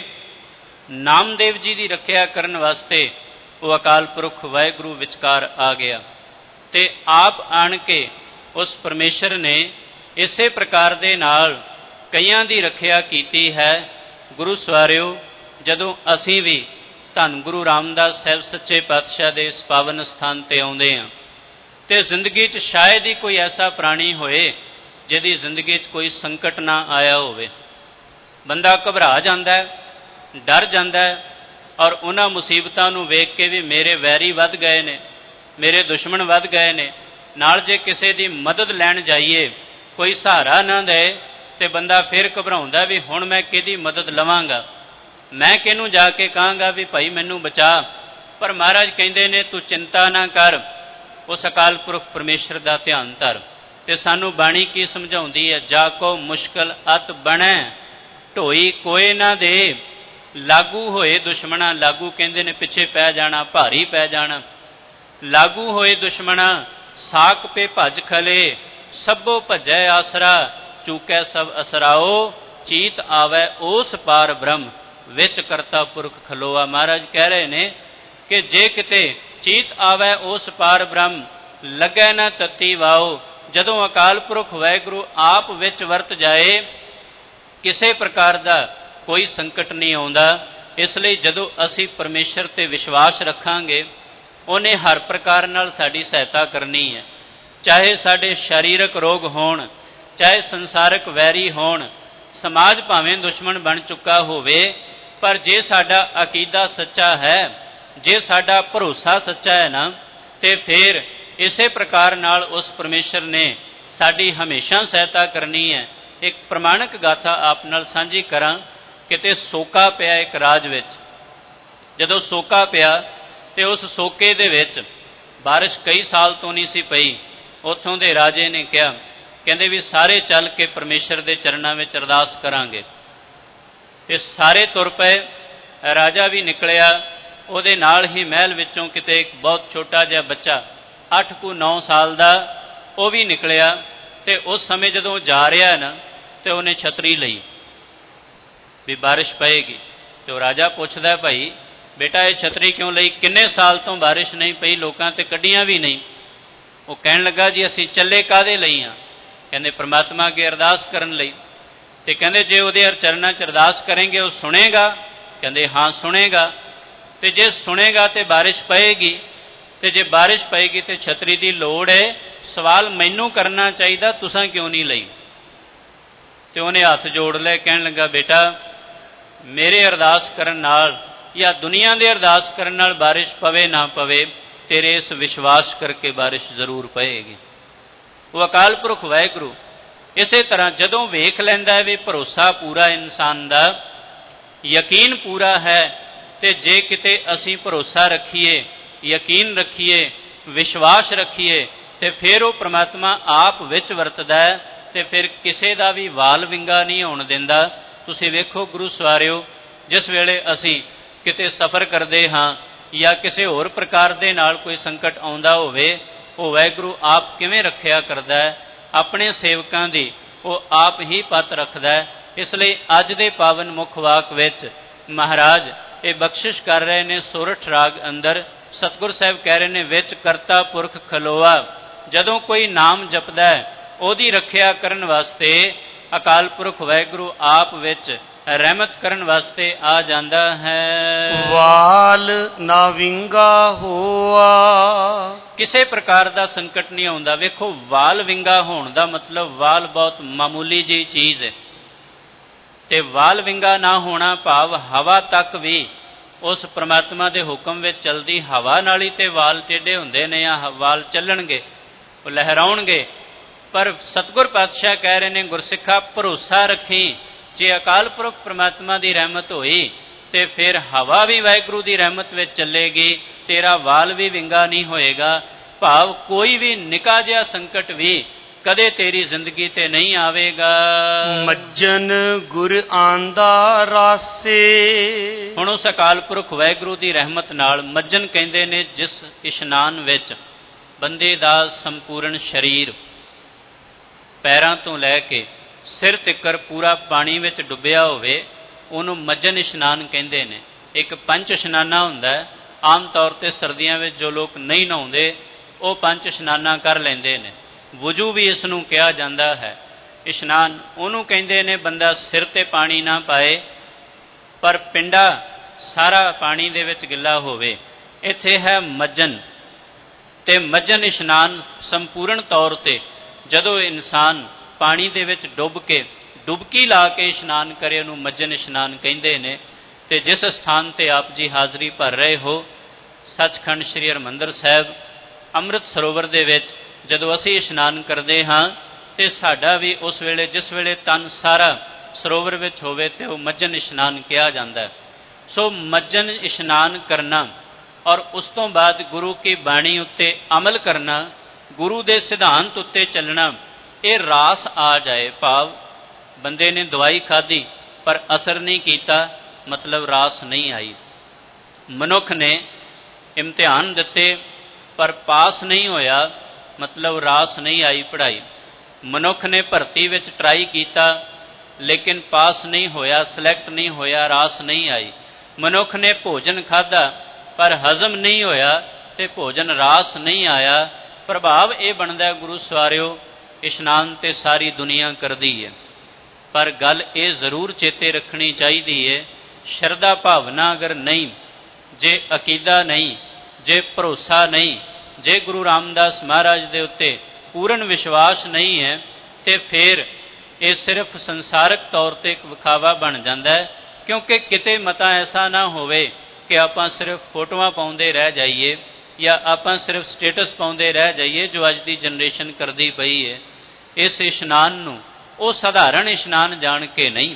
ਨਾਮਦੇਵ ਜੀ ਦੀ ਰੱਖਿਆ ਕਰਨ ਵਾਸਤੇ ਉਹ ਅਕਾਲ ਪੁਰਖ ਵਾਹਿਗੁਰੂ ਵਿਚਕਾਰ ਆ ਗਿਆ ਤੇ ਆਪ ਆਣ ਕੇ ਉਸ ਪਰਮੇਸ਼ਰ ਨੇ ਇਸੇ ਪ੍ਰਕਾਰ ਦੇ ਨਾਲ ਕਈਆਂ ਦੀ ਰੱਖਿਆ ਕੀਤੀ ਹੈ। ਗੁਰੂ ਸਵਾਰਿਓ, ਜਦੋਂ ਅਸੀਂ ਵੀ ਧੰਨ ਗੁਰੂ ਰਾਮਦਾਸ ਸਾਹਿਬ ਸੱਚੇ ਪਾਤਸ਼ਾਹ ਦੇ ਇਸ ਪਾਵਨ ਸਥਾਨ 'ਤੇ ਆਉਂਦੇ ਹਾਂ ਤੇ ਜ਼ਿੰਦਗੀ 'ਚ ਸ਼ਾਇਦ ਹੀ ਕੋਈ ਐਸਾ ਪ੍ਰਾਣੀ ਹੋਏ ਜਿਹਦੀ ਜ਼ਿੰਦਗੀ 'ਚ ਕੋਈ ਸੰਕਟ ਨਾ ਆਇਆ ਹੋਵੇ। ਬੰਦਾ ਘਬਰਾ ਜਾਂਦਾ ਹੈ, ਡਰ ਜਾਂਦਾ ਹੈ ਔਰ ਉਹਨਾਂ ਮੁਸੀਬਤਾਂ ਨੂੰ ਵੇਖ ਕੇ ਵੀ ਮੇਰੇ ਵੈਰੀ ਵੱਧ ਗਏ ਨੇ, ਮੇਰੇ ਦੁਸ਼ਮਣ ਵੱਧ ਗਏ ਨੇ, ਨਾਲ ਜੇ ਕਿਸੇ ਦੀ ਮਦਦ ਲੈਣ ਜਾਈਏ ਕੋਈ ਸਹਾਰਾ ਨਾ ਦੇ ਤੇ ਬੰਦਾ ਫਿਰ ਘਬਰਾਉਂਦਾ ਵੀ ਹੁਣ ਮੈਂ ਕਿਹਦੀ ਮਦਦ ਲਵਾਂਗਾ, ਮੈਂ ਕਿਹਨੂੰ ਜਾ ਕੇ ਕਹਾਂਗਾ ਵੀ ਭਾਈ ਮੈਨੂੰ ਬਚਾ। ਪਰ ਮਹਾਰਾਜ ਕਹਿੰਦੇ ਨੇ ਤੂੰ ਚਿੰਤਾ ਨਾ ਕਰ, ਉਸ ਅਕਾਲ ਪੁਰਖ ਪਰਮੇਸ਼ਰ ਦਾ ਧਿਆਨ ਧਰ। ਤੇ ਸਾਨੂੰ ਬਾਣੀ ਕੀ ਸਮਝਾਉਂਦੀ ਹੈ? ਜਾ ਕੋ ਮੁਸ਼ਕਲ ਅਤ ਬਣੈ ਢੋਈ ਕੋਏ ਨਾ ਦੇ। ਲਾਗੂ ਹੋਏ ਦੁਸ਼ਮਣਾ, ਲਾਗੂ ਕਹਿੰਦੇ ਨੇ ਪਿੱਛੇ ਪੈ ਜਾਣਾ, ਭਾਰੀ ਪੈ ਜਾਣਾ। ਲਾਗੂ ਹੋਏ ਦੁਸ਼ਮਣਾ ਸਾਕ ਪੇ ਭੱਜ ਖਲੇ, ਸਭੋ ਭਜੈ ਆਸਰਾ ਚੂਕੈ ਸਭ ਅਸਰਾਓ, ਚੀਤ ਆਵੈ ਉਸ ਪਾਰ ਬ੍ਰਹਮ ਵਿੱਚ ਕਰਤਾ ਪੁਰਖ ਖਲੋਆ। ਮਹਾਰਾਜ ਕਹਿ ਰਹੇ ਨੇ ਕਿ ਜੇ ਕਿਤੇ ਚੀਤ ਆਵੈ ਉਸ ਪਾਰ ਬ੍ਰਹਮ ਲੱਗੈ ਨਾ ਤਤੀ ਵਾਓ, ਜਦੋਂ ਅਕਾਲ ਪੁਰਖ ਵਾਹਿਗੁਰੂ ਆਪ ਵਿੱਚ ਵਰਤ ਜਾਏ ਕਿਸੇ ਪ੍ਰਕਾਰ ਦਾ ਕੋਈ ਸੰਕਟ ਨਹੀਂ ਆਉਂਦਾ। ਇਸ ਲਈ ਜਦੋਂ ਅਸੀਂ ਪਰਮੇਸ਼ਰ 'ਤੇ ਵਿਸ਼ਵਾਸ ਰੱਖਾਂਗੇ ਉਹਨੇ ਹਰ ਪ੍ਰਕਾਰ ਨਾਲ ਸਾਡੀ ਸਹਾਇਤਾ ਕਰਨੀ ਹੈ। ਚਾਹੇ ਸਾਡੇ ਸਰੀਰਕ ਰੋਗ ਹੋਣ, ਚਾਹੇ ਸੰਸਾਰਕ ਵੈਰੀ ਹੋਣ, ਸਮਾਜ ਭਾਵੇਂ ਦੁਸ਼ਮਣ ਬਣ ਚੁੱਕਾ ਹੋਵੇ, ਪਰ ਜੇ ਸਾਡਾ ਅਕੀਦਾ ਸੱਚਾ ਹੈ, ਜੇ ਸਾਡਾ ਭਰੋਸਾ ਸੱਚਾ ਹੈ ਨਾ, ਤੇ ਫਿਰ ਇਸੇ ਪ੍ਰਕਾਰ ਨਾਲ ਉਸ ਪਰਮੇਸ਼ਰ ਨੇ ਸਾਡੀ ਹਮੇਸ਼ਾ ਸਹਾਇਤਾ ਕਰਨੀ ਹੈ। ਇੱਕ ਪ੍ਰਮਾਣਿਕ ਗਾਥਾ ਆਪ ਨਾਲ ਸਾਂਝੀ ਕਰਾਂ। ਕਿਤੇ ਸੋਕਾ ਪਿਆ ਇੱਕ ਰਾਜ ਵਿੱਚ, ਜਦੋਂ ਸੋਕਾ ਪਿਆ ਤੇ ਉਸ ਸੋਕੇ ਦੇ ਵਿੱਚ ਬਾਰਿਸ਼ ਕਈ ਸਾਲ ਤੋਂ ਨਹੀਂ ਸੀ ਪਈ। ਉੱਥੋਂ ਦੇ ਰਾਜੇ ਨੇ ਕਿਹਾ, ਕਹਿੰਦੇ ਵੀ ਸਾਰੇ ਚੱਲ ਕੇ ਪਰਮੇਸ਼ਰ ਦੇ ਚਰਨਾਂ ਵਿੱਚ ਅਰਦਾਸ ਕਰਾਂਗੇ। ਤੇ ਸਾਰੇ ਤੁਰ ਪਏ। ਰਾਜਾ ਵੀ ਨਿਕਲਿਆ, ਉਹਦੇ ਨਾਲ ਹੀ ਮਹਿਲ ਵਿੱਚੋਂ ਕਿਤੇ ਇੱਕ ਬਹੁਤ ਛੋਟਾ ਜਿਹਾ ਬੱਚਾ ਅੱਠ ਕੁ ਨੌ ਸਾਲ ਦਾ ਉਹ ਵੀ ਨਿਕਲਿਆ। ਤੇ ਉਸ ਸਮੇਂ ਜਦੋਂ ਜਾ ਰਿਹਾ ਨਾ ਤੇ ਉਹਨੇ ਛਤਰੀ ਲਈ ਵੀ ਬਾਰਿਸ਼ ਪਏਗੀ। ਤੇ ਉਹ ਰਾਜਾ ਪੁੱਛਦਾ, ਭਾਈ ਬੇਟਾ ਇਹ ਛਤਰੀ ਕਿਉਂ ਲਈ? ਕਿੰਨੇ ਸਾਲ ਤੋਂ ਬਾਰਿਸ਼ ਨਹੀਂ ਪਈ, ਲੋਕਾਂ ਤੇ ਕੱਢੀਆਂ ਵੀ ਨਹੀਂ। ਉਹ ਕਹਿਣ ਲੱਗਾ, ਜੀ ਅਸੀਂ ਚੱਲੇ ਕਾਹਦੇ ਲਈ ਹਾਂ? ਕਹਿੰਦੇ ਪਰਮਾਤਮਾ ਅੱਗੇ ਅਰਦਾਸ ਕਰਨ ਲਈ। ਤੇ ਕਹਿੰਦੇ ਜੇ ਉਹਦੇ ਚਰਨਾਂ 'ਚ ਅਰਦਾਸ ਕरेंगे ਉਹ ਸੁਣੇਗਾ? ਕਹਿੰਦੇ ਹਾਂ ਸੁਣੇਗਾ। ਤੇ ਜੇ ਸੁਣੇਗਾ ਤੇ ਬਾਰਿਸ਼ ਪਏਗੀ, ਤੇ ਜੇ ਬਾਰਿਸ਼ ਪਏਗੀ ਤੇ ਛਤਰੀ ਦੀ ਲੋੜ ਹੈ। ਸਵਾਲ ਮੈਨੂੰ ਕਰਨਾ ਚਾਹੀਦਾ, ਤੁਸਾਂ ਕਿਉਂ ਨਹੀਂ ਲਈ? ਤੇ ਉਹਨੇ ਹੱਥ ਜੋੜ ਲਏ, ਕਹਿਣ ਲੱਗਾ ਬੇਟਾ ਮੇਰੇ ਅਰਦਾਸ ਕਰਨ ਨਾਲ ਜਾਂ ਦੁਨੀਆ ਦੇ ਅਰਦਾਸ ਕਰਨ ਨਾਲ ਬਾਰਿਸ਼ ਪਵੇ ਨਾ ਪਵੇ, ਤੇਰੇ ਇਸ ਵਿਸ਼ਵਾਸ ਕਰਕੇ ਬਾਰਿਸ਼ ਜ਼ਰੂਰ ਪਏਗੀ। ਉਹ ਅਕਾਲ ਪੁਰਖ ਵਾਹਿਗੁਰੂ ਇਸੇ ਤਰ੍ਹਾਂ ਜਦੋਂ ਵੇਖ ਲੈਂਦਾ ਹੈ ਵੀ ਭਰੋਸਾ ਪੂਰਾ ਇਨਸਾਨ ਦਾ, ਯਕੀਨ ਪੂਰਾ ਹੈ, ਤੇ ਜੇ ਕਿਤੇ ਅਸੀਂ ਭਰੋਸਾ ਰੱਖੀਏ, ਯਕੀਨ ਰੱਖੀਏ, ਵਿਸ਼ਵਾਸ ਰੱਖੀਏ, ਤੇ ਫਿਰ ਉਹ ਪ੍ਰਮਾਤਮਾ ਆਪ ਵਿੱਚ ਵਰਤਦਾ ਹੈ ਤੇ ਫਿਰ ਕਿਸੇ ਦਾ ਵੀ ਵਾਲ ਵਿੰਗਾ ਨਹੀਂ ਹੋਣ ਦਿੰਦਾ। ਤੁਸੀਂ ਵੇਖੋ ਗੁਰੂ ਸਵਾਰਿਓ, ਜਿਸ ਵੇਲੇ ਅਸੀਂ ਕਿਤੇ ਸਫ਼ਰ ਕਰਦੇ ਹਾਂ ਜਾਂ ਕਿਸੇ ਹੋਰ ਪ੍ਰਕਾਰ ਦੇ ਨਾਲ ਕੋਈ ਸੰਕਟ ਆਉਂਦਾ ਹੋਵੇ, ਉਹ ਵਾਹਿਗੁਰੂ ਆਪ ਕਿਵੇਂ ਰੱਖਿਆ ਕਰਦਾ ਹੈ, ਆਪਣੇ ਸੇਵਕਾਂ ਦੀ ਉਹ ਆਪ ਹੀ ਪੱਤ ਰੱਖਦਾ ਹੈ। ਇਸ ਲਈ ਅੱਜ ਦੇ ਪਾਵਨ ਮੁੱਖ ਵਾਕ ਵਿੱਚ ਮਹਾਰਾਜ ਇਹ ਬਖਸ਼ਿਸ਼ ਕਰ ਰਹੇ ਨੇ। ਸੋਰਠ ਰਾਗ ਅੰਦਰ ਸਤਿਗੁਰ ਸਾਹਿਬ ਕਹਿ ਰਹੇ ਨੇ, ਵਿੱਚ ਕਰਤਾ ਪੁਰਖ ਖਲੋਆ। ਜਦੋਂ ਕੋਈ ਨਾਮ ਜਪਦਾ ਹੈ ਉਹਦੀ ਰੱਖਿਆ ਕਰਨ ਵਾਸਤੇ ਅਕਾਲ ਪੁਰਖ ਵਾਹਿਗੁਰੂ ਆਪ ਵਿੱਚ ਰਹਿਮਤ ਕਰਨ ਵਾਸਤੇ ਆ ਜਾਂਦਾ ਹੈ। ਵਾਲ ਨਾ ਵਿੰਗਾ ਹੋਆ, ਕਿਸੇ ਪ੍ਰਕਾਰ ਦਾ ਸੰਕਟ ਨਹੀਂ ਆਉਂਦਾ। ਵੇਖੋ ਵਾਲ ਵਿੰਗਾ ਹੋਣ ਦਾ ਮਤਲਬ ਵਾਲ ਬਹੁਤ ਮਾਮੂਲੀ ਜਿਹੀ ਚੀਜ਼ ਹੈ, ਤੇ ਵਾਲ ਵਿੰਗਾ ਨਾ ਹੋਣਾ ਭਾਵ ਹਵਾ ਤੱਕ ਵੀ ਉਸ ਪ੍ਰਮਾਤਮਾ ਦੇ ਹੁਕਮ ਵਿੱਚ ਚਲਦੀ ਹਵਾ ਨਾਲ ਹੀ ਤੇ ਵਾਲ ਟੇਢੇ ਹੁੰਦੇ ਨੇ, ਆ ਵਾਲ ਚੱਲਣਗੇ, ਉਹ ਲਹਿਰਾਉਣਗੇ। ਪਰ ਸਤਿਗੁਰ ਪਾਤਸ਼ਾਹ ਕਹਿ ਰਹੇ ਨੇ, ਗੁਰਸਿੱਖਾ ਭਰੋਸਾ ਰੱਖੀ, ਜੇ ਅਕਾਲ ਪੁਰਖ ਪ੍ਰਮਾਤਮਾ ਦੀ ਰਹਿਮਤ ਹੋਈ ਤੇ ਫਿਰ ਹਵਾ ਵੀ ਵਾਹਿਗੁਰੂ ਦੀ ਰਹਿਮਤ ਵਿੱਚ ਚੱਲੇਗੀ, ਤੇਰਾ ਵਾਲ ਵੀ ਵਿੰਗਾ ਨਹੀਂ ਹੋਏਗਾ। ਭਾਵ ਕੋਈ ਵੀ ਨਿੱਕਾ ਜਿਹਾ ਸੰਕਟ ਵੀ ਕਦੇ ਤੇਰੀ ਜ਼ਿੰਦਗੀ ਤੇ ਨਹੀਂ ਆਵੇਗਾ। ਮੱਜਨ ਗੁਰ ਆਂਦਾ ਰਾਸੇ, ਹੁਣ ਉਸ ਅਕਾਲ ਪੁਰਖ ਵਾਹਿਗੁਰੂ ਦੀ ਰਹਿਮਤ ਨਾਲ, ਮੱਜਨ ਕਹਿੰਦੇ ਨੇ ਜਿਸ ਇਸ਼ਨਾਨ ਵਿੱਚ ਬੰਦੇ ਦਾ ਸੰਪੂਰਨ ਸਰੀਰ ਪੈਰਾਂ ਤੋਂ ਲੈ ਕੇ ਸਿਰ ਤਿੱਕਰ ਪੂਰਾ ਪਾਣੀ ਵਿੱਚ ਡੁੱਬਿਆ ਹੋਵੇ, ਉਹਨੂੰ ਮੱਜਨ ਇਸ਼ਨਾਨ ਕਹਿੰਦੇ ਨੇ। ਇੱਕ ਪੰਜ ਇਸ਼ਨਾਨਾ ਹੁੰਦਾ, ਆਮ ਤੌਰ 'ਤੇ ਸਰਦੀਆਂ ਵਿੱਚ ਜੋ ਲੋਕ ਨਹੀਂ ਨਹਾਉਂਦੇ ਉਹ ਪੰਜ ਇਸ਼ਨਾਨਾ ਕਰ ਲੈਂਦੇ ਨੇ। ਵੁਜੂ ਵੀ ਇਸ ਨੂੰ ਕਿਹਾ ਜਾਂਦਾ ਹੈ। ਇਸ਼ਨਾਨ ਉਹਨੂੰ ਕਹਿੰਦੇ ਨੇ ਬੰਦਾ ਸਿਰ 'ਤੇ ਪਾਣੀ ਨਾ ਪਾਏ ਪਰ ਪਿੰਡਾ ਸਾਰਾ ਪਾਣੀ ਦੇ ਵਿੱਚ ਗਿੱਲਾ ਹੋਵੇ। ਇੱਥੇ ਹੈ ਮੱਜਨ, ਅਤੇ ਮੱਜਨ ਇਸ਼ਨਾਨ ਸੰਪੂਰਨ ਤੌਰ 'ਤੇ ਜਦੋਂ ਇਨਸਾਨ ਪਾਣੀ ਦੇ ਵਿੱਚ ਡੁੱਬ ਕੇ ਡੁਬਕੀ ਲਾ ਕੇ ਇਸ਼ਨਾਨ ਕਰੇ ਉਹਨੂੰ ਮੱਜਨ ਇਸ਼ਨਾਨ ਕਹਿੰਦੇ ਨੇ। ਅਤੇ ਜਿਸ ਸਥਾਨ 'ਤੇ ਆਪ ਜੀ ਹਾਜ਼ਰੀ ਭਰ ਰਹੇ ਹੋ, ਸੱਚਖੰਡ ਸ੍ਰੀ ਹਰਿਮੰਦਰ ਸਾਹਿਬ ਅੰਮ੍ਰਿਤ ਸਰੋਵਰ ਦੇ ਵਿੱਚ ਜਦੋਂ ਅਸੀਂ ਇਸ਼ਨਾਨ ਕਰਦੇ ਹਾਂ ਅਤੇ ਸਾਡਾ ਵੀ ਉਸ ਵੇਲੇ ਜਿਸ ਵੇਲੇ ਤਨ ਸਾਰਾ ਸਰੋਵਰ ਵਿੱਚ ਹੋਵੇ ਅਤੇ ਉਹ ਮੱਜਨ ਇਸ਼ਨਾਨ ਕਿਹਾ ਜਾਂਦਾ। ਸੋ ਮੱਜਨ ਇਸ਼ਨਾਨ ਕਰਨਾ ਔਰ ਉਸ ਤੋਂ ਬਾਅਦ ਗੁਰੂ ਕੀ ਬਾਣੀ ਉੱਤੇ ਅਮਲ ਕਰਨਾ, ਗੁਰੂ ਦੇ ਸਿਧਾਂਤ ਉੱਤੇ ਚੱਲਣਾ, ਇਹ ਰਾਸ ਆ ਜਾਏ। ਭਾਵ ਬੰਦੇ ਨੇ ਦਵਾਈ ਖਾਧੀ ਪਰ ਅਸਰ ਨਹੀਂ ਕੀਤਾ, ਮਤਲਬ ਰਾਸ ਨਹੀਂ ਆਈ। ਮਨੁੱਖ ਨੇ ਇਮਤਿਹਾਨ ਦਿੱਤੇ ਪਰ ਪਾਸ ਨਹੀਂ ਹੋਇਆ, ਮਤਲਬ ਰਾਸ ਨਹੀਂ ਆਈ ਪੜ੍ਹਾਈ। ਮਨੁੱਖ ਨੇ ਭਰਤੀ ਵਿੱਚ ਟਰਾਈ ਕੀਤਾ ਲੇਕਿਨ ਪਾਸ ਨਹੀਂ ਹੋਇਆ, ਸਿਲੈਕਟ ਨਹੀਂ ਹੋਇਆ, ਰਾਸ ਨਹੀਂ ਆਈ। ਮਨੁੱਖ ਨੇ ਭੋਜਨ ਖਾਧਾ ਪਰ ਹਜ਼ਮ ਨਹੀਂ ਹੋਇਆ ਅਤੇ ਭੋਜਨ ਰਾਸ ਨਹੀਂ ਆਇਆ। ਪ੍ਰਭਾਵ ਇਹ ਬਣਦਾ ਗੁਰੂ ਸਵਾਰਿਓ, ਇਸ਼ਨਾਨ ਤੇ ਸਾਰੀ ਦੁਨੀਆ ਕਰਦੀ ਹੈ, ਪਰ ਗੱਲ ਇਹ ਜ਼ਰੂਰ ਚੇਤੇ ਰੱਖਣੀ ਚਾਹੀਦੀ ਹੈ, ਸ਼ਰਧਾ ਭਾਵਨਾ ਅਗਰ ਨਹੀਂ, ਜੇ ਅਕੀਦਾ ਨਹੀਂ, ਜੇ ਭਰੋਸਾ ਨਹੀਂ, ਜੇ ਗੁਰੂ ਰਾਮਦਾਸ ਮਹਾਰਾਜ ਦੇ ਉੱਤੇ ਪੂਰਨ ਵਿਸ਼ਵਾਸ ਨਹੀਂ ਹੈ ਅਤੇ ਫਿਰ ਇਹ ਸਿਰਫ ਸੰਸਾਰਕ ਤੌਰ 'ਤੇ ਇੱਕ ਵਿਖਾਵਾ ਬਣ ਜਾਂਦਾ ਹੈ। ਕਿਉਂਕਿ ਕਿਤੇ ਮਤਾ ਐਸਾ ਨਾ ਹੋਵੇ ਕਿ ਆਪਾਂ ਸਿਰਫ ਫੋਟੋਆਂ ਪਾਉਂਦੇ ਰਹਿ ਜਾਈਏ ਜਾਂ ਆਪਾਂ ਸਿਰਫ ਸਟੇਟਸ ਪਾਉਂਦੇ ਰਹਿ ਜਾਈਏ ਜੋ ਅੱਜ ਦੀ ਜਨਰੇਸ਼ਨ ਕਰਦੀ ਪਈ ਹੈ। ਇਸ ਇਸ਼ਨਾਨ ਨੂੰ ਉਹ ਸਧਾਰਨ ਇਸ਼ਨਾਨ ਜਾਣ ਕੇ ਨਹੀਂ,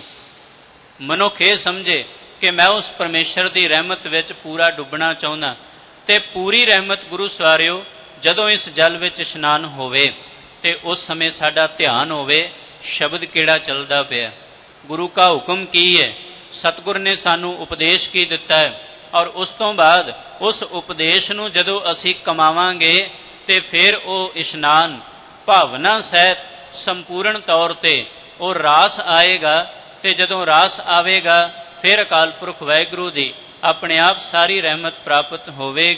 ਮਨੁੱਖ ਇਹ ਸਮਝੇ ਕਿ ਮੈਂ ਉਸ ਪਰਮੇਸ਼ਰ ਦੀ ਰਹਿਮਤ ਵਿੱਚ ਪੂਰਾ ਡੁੱਬਣਾ ਚਾਹੁੰਦਾ, ਅਤੇ ਪੂਰੀ ਰਹਿਮਤ ਗੁਰੂ ਸਵਾਰਿਓ ਜਦੋਂ ਇਸ ਜਲ ਵਿੱਚ ਇਸ਼ਨਾਨ ਹੋਵੇ ਅਤੇ ਉਸ ਸਮੇਂ ਸਾਡਾ ਧਿਆਨ ਹੋਵੇ ਸ਼ਬਦ ਕਿਹੜਾ ਚੱਲਦਾ ਪਿਆ, ਗੁਰੂ ਕਾ ਹੁਕਮ ਕੀ ਹੈ, ਸਤਿਗੁਰ ਨੇ ਸਾਨੂੰ ਉਪਦੇਸ਼ ਕੀ ਦਿੱਤਾ ਹੈ, ਔਰ ਉਸ ਤੋਂ ਬਾਅਦ ਉਸ ਉਪਦੇਸ਼ ਨੂੰ ਜਦੋਂ ਅਸੀਂ ਕਮਾਵਾਂਗੇ ਅਤੇ ਫਿਰ ਉਹ ਇਸ਼ਨਾਨ ਭਾਵਨਾ ਸਹਿਤ ਸੰਪੂਰਨ ਤੌਰ 'ਤੇ ਉਹ ਰਾਸ ਆਏਗਾ। ਅਤੇ ਜਦੋਂ ਰਾਸ ਆਵੇਗਾ ਫਿਰ ਅਕਾਲ ਪੁਰਖ ਵਾਹਿਗੁਰੂ ਦੀ ਆਪਣੇ ਆਪ ਸਾਰੀ ਰਹਿਮਤ ਪ੍ਰਾਪਤ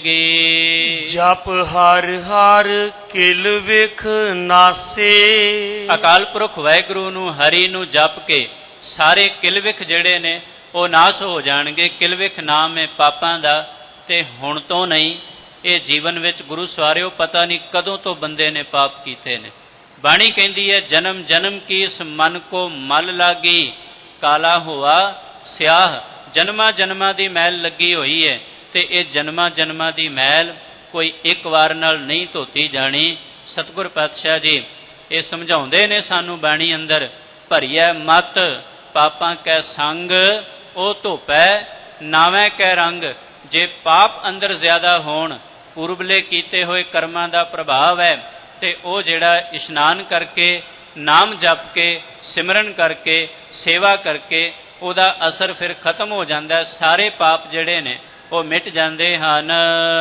ਹੋਵੇਗੀ। ਜਪ ਹਰ ਹਰ ਕਿਲ ਵਿਖ ਨਾਸੇ, ਅਕਾਲ ਪੁਰਖ ਵਾਹਿਗੁਰੂ ਨੂੰ ਹਰੀ ਨੂੰ ਜਪ ਕੇ ਸਾਰੇ ਕਿਲਵਿਖ ਜਿਹੜੇ ਨੇ ਉਹ ਨਾਸ ਹੋ ਜਾਣਗੇ। ਕਿਲਵਿਖ ਨਾਮ ਹੈ ਪਾਪਾਂ ਦਾ, ਅਤੇ ਹੁਣ ਤੋਂ ਨਹੀਂ, ਇਹ ਜੀਵਨ ਵਿੱਚ ਗੁਰੂ ਸਵਾਰਿਓ ਪਤਾ ਨਹੀਂ ਕਦੋਂ ਤੋਂ ਬੰਦੇ ਨੇ ਪਾਪ ਕੀਤੇ ਨੇ। ਬਾਣੀ ਕਹਿੰਦੀ ਹੈ ਜਨਮ ਜਨਮ ਕੀ ਇਸ ਮਨ ਕੋ ਮਲ ਲਾਗੀ, ਕਾਲਾ ਹੋਆ ਸਿਆਹ। ਜਨਮਾਂ ਜਨਮਾਂ ਦੀ ਮੈਲ ਲੱਗੀ ਹੋਈ ਹੈ ਅਤੇ ਇਹ ਜਨਮਾਂ ਜਨਮਾਂ ਦੀ ਮੈਲ ਕੋਈ ਇੱਕ ਵਾਰ ਨਾਲ ਨਹੀਂ ਧੋਤੀ ਜਾਣੀ। ਸਤਿਗੁਰ ਪਾਤਸ਼ਾਹ ਜੀ ਇਹ ਸਮਝਾਉਂਦੇ ਨੇ ਸਾਨੂੰ ਬਾਣੀ ਅੰਦਰ, ਭਰੀਐ ਮਤ ਪਾਪਾਂ ਕੈ ਸੰਗ, ਉਹ ਧੋਪੈ ਨਾਵੇਂ ਕੈ ਰੰਗ। ਜੇ ਪਾਪ ਅੰਦਰ ਜ਼ਿਆਦਾ ਹੋਣ, ਪੂਰਬਲੇ ਕੀਤੇ ਹੋਏ ਕਰਮਾਂ ਦਾ ਪ੍ਰਭਾਵ ਹੈ, ਅਤੇ ਉਹ ਜਿਹੜਾ ਇਸ਼ਨਾਨ ਕਰਕੇ ਨਾਮ ਜਪ ਕੇ ਸਿਮਰਨ ਕਰਕੇ ਸੇਵਾ ਕਰਕੇ ਉਹਦਾ ਅਸਰ ਫਿਰ ਖਤਮ ਹੋ ਜਾਂਦਾ, ਸਾਰੇ ਪਾਪ ਜਿਹੜੇ ਨੇ ਉਹ ਮਿਟ ਜਾਂਦੇ ਹਨ।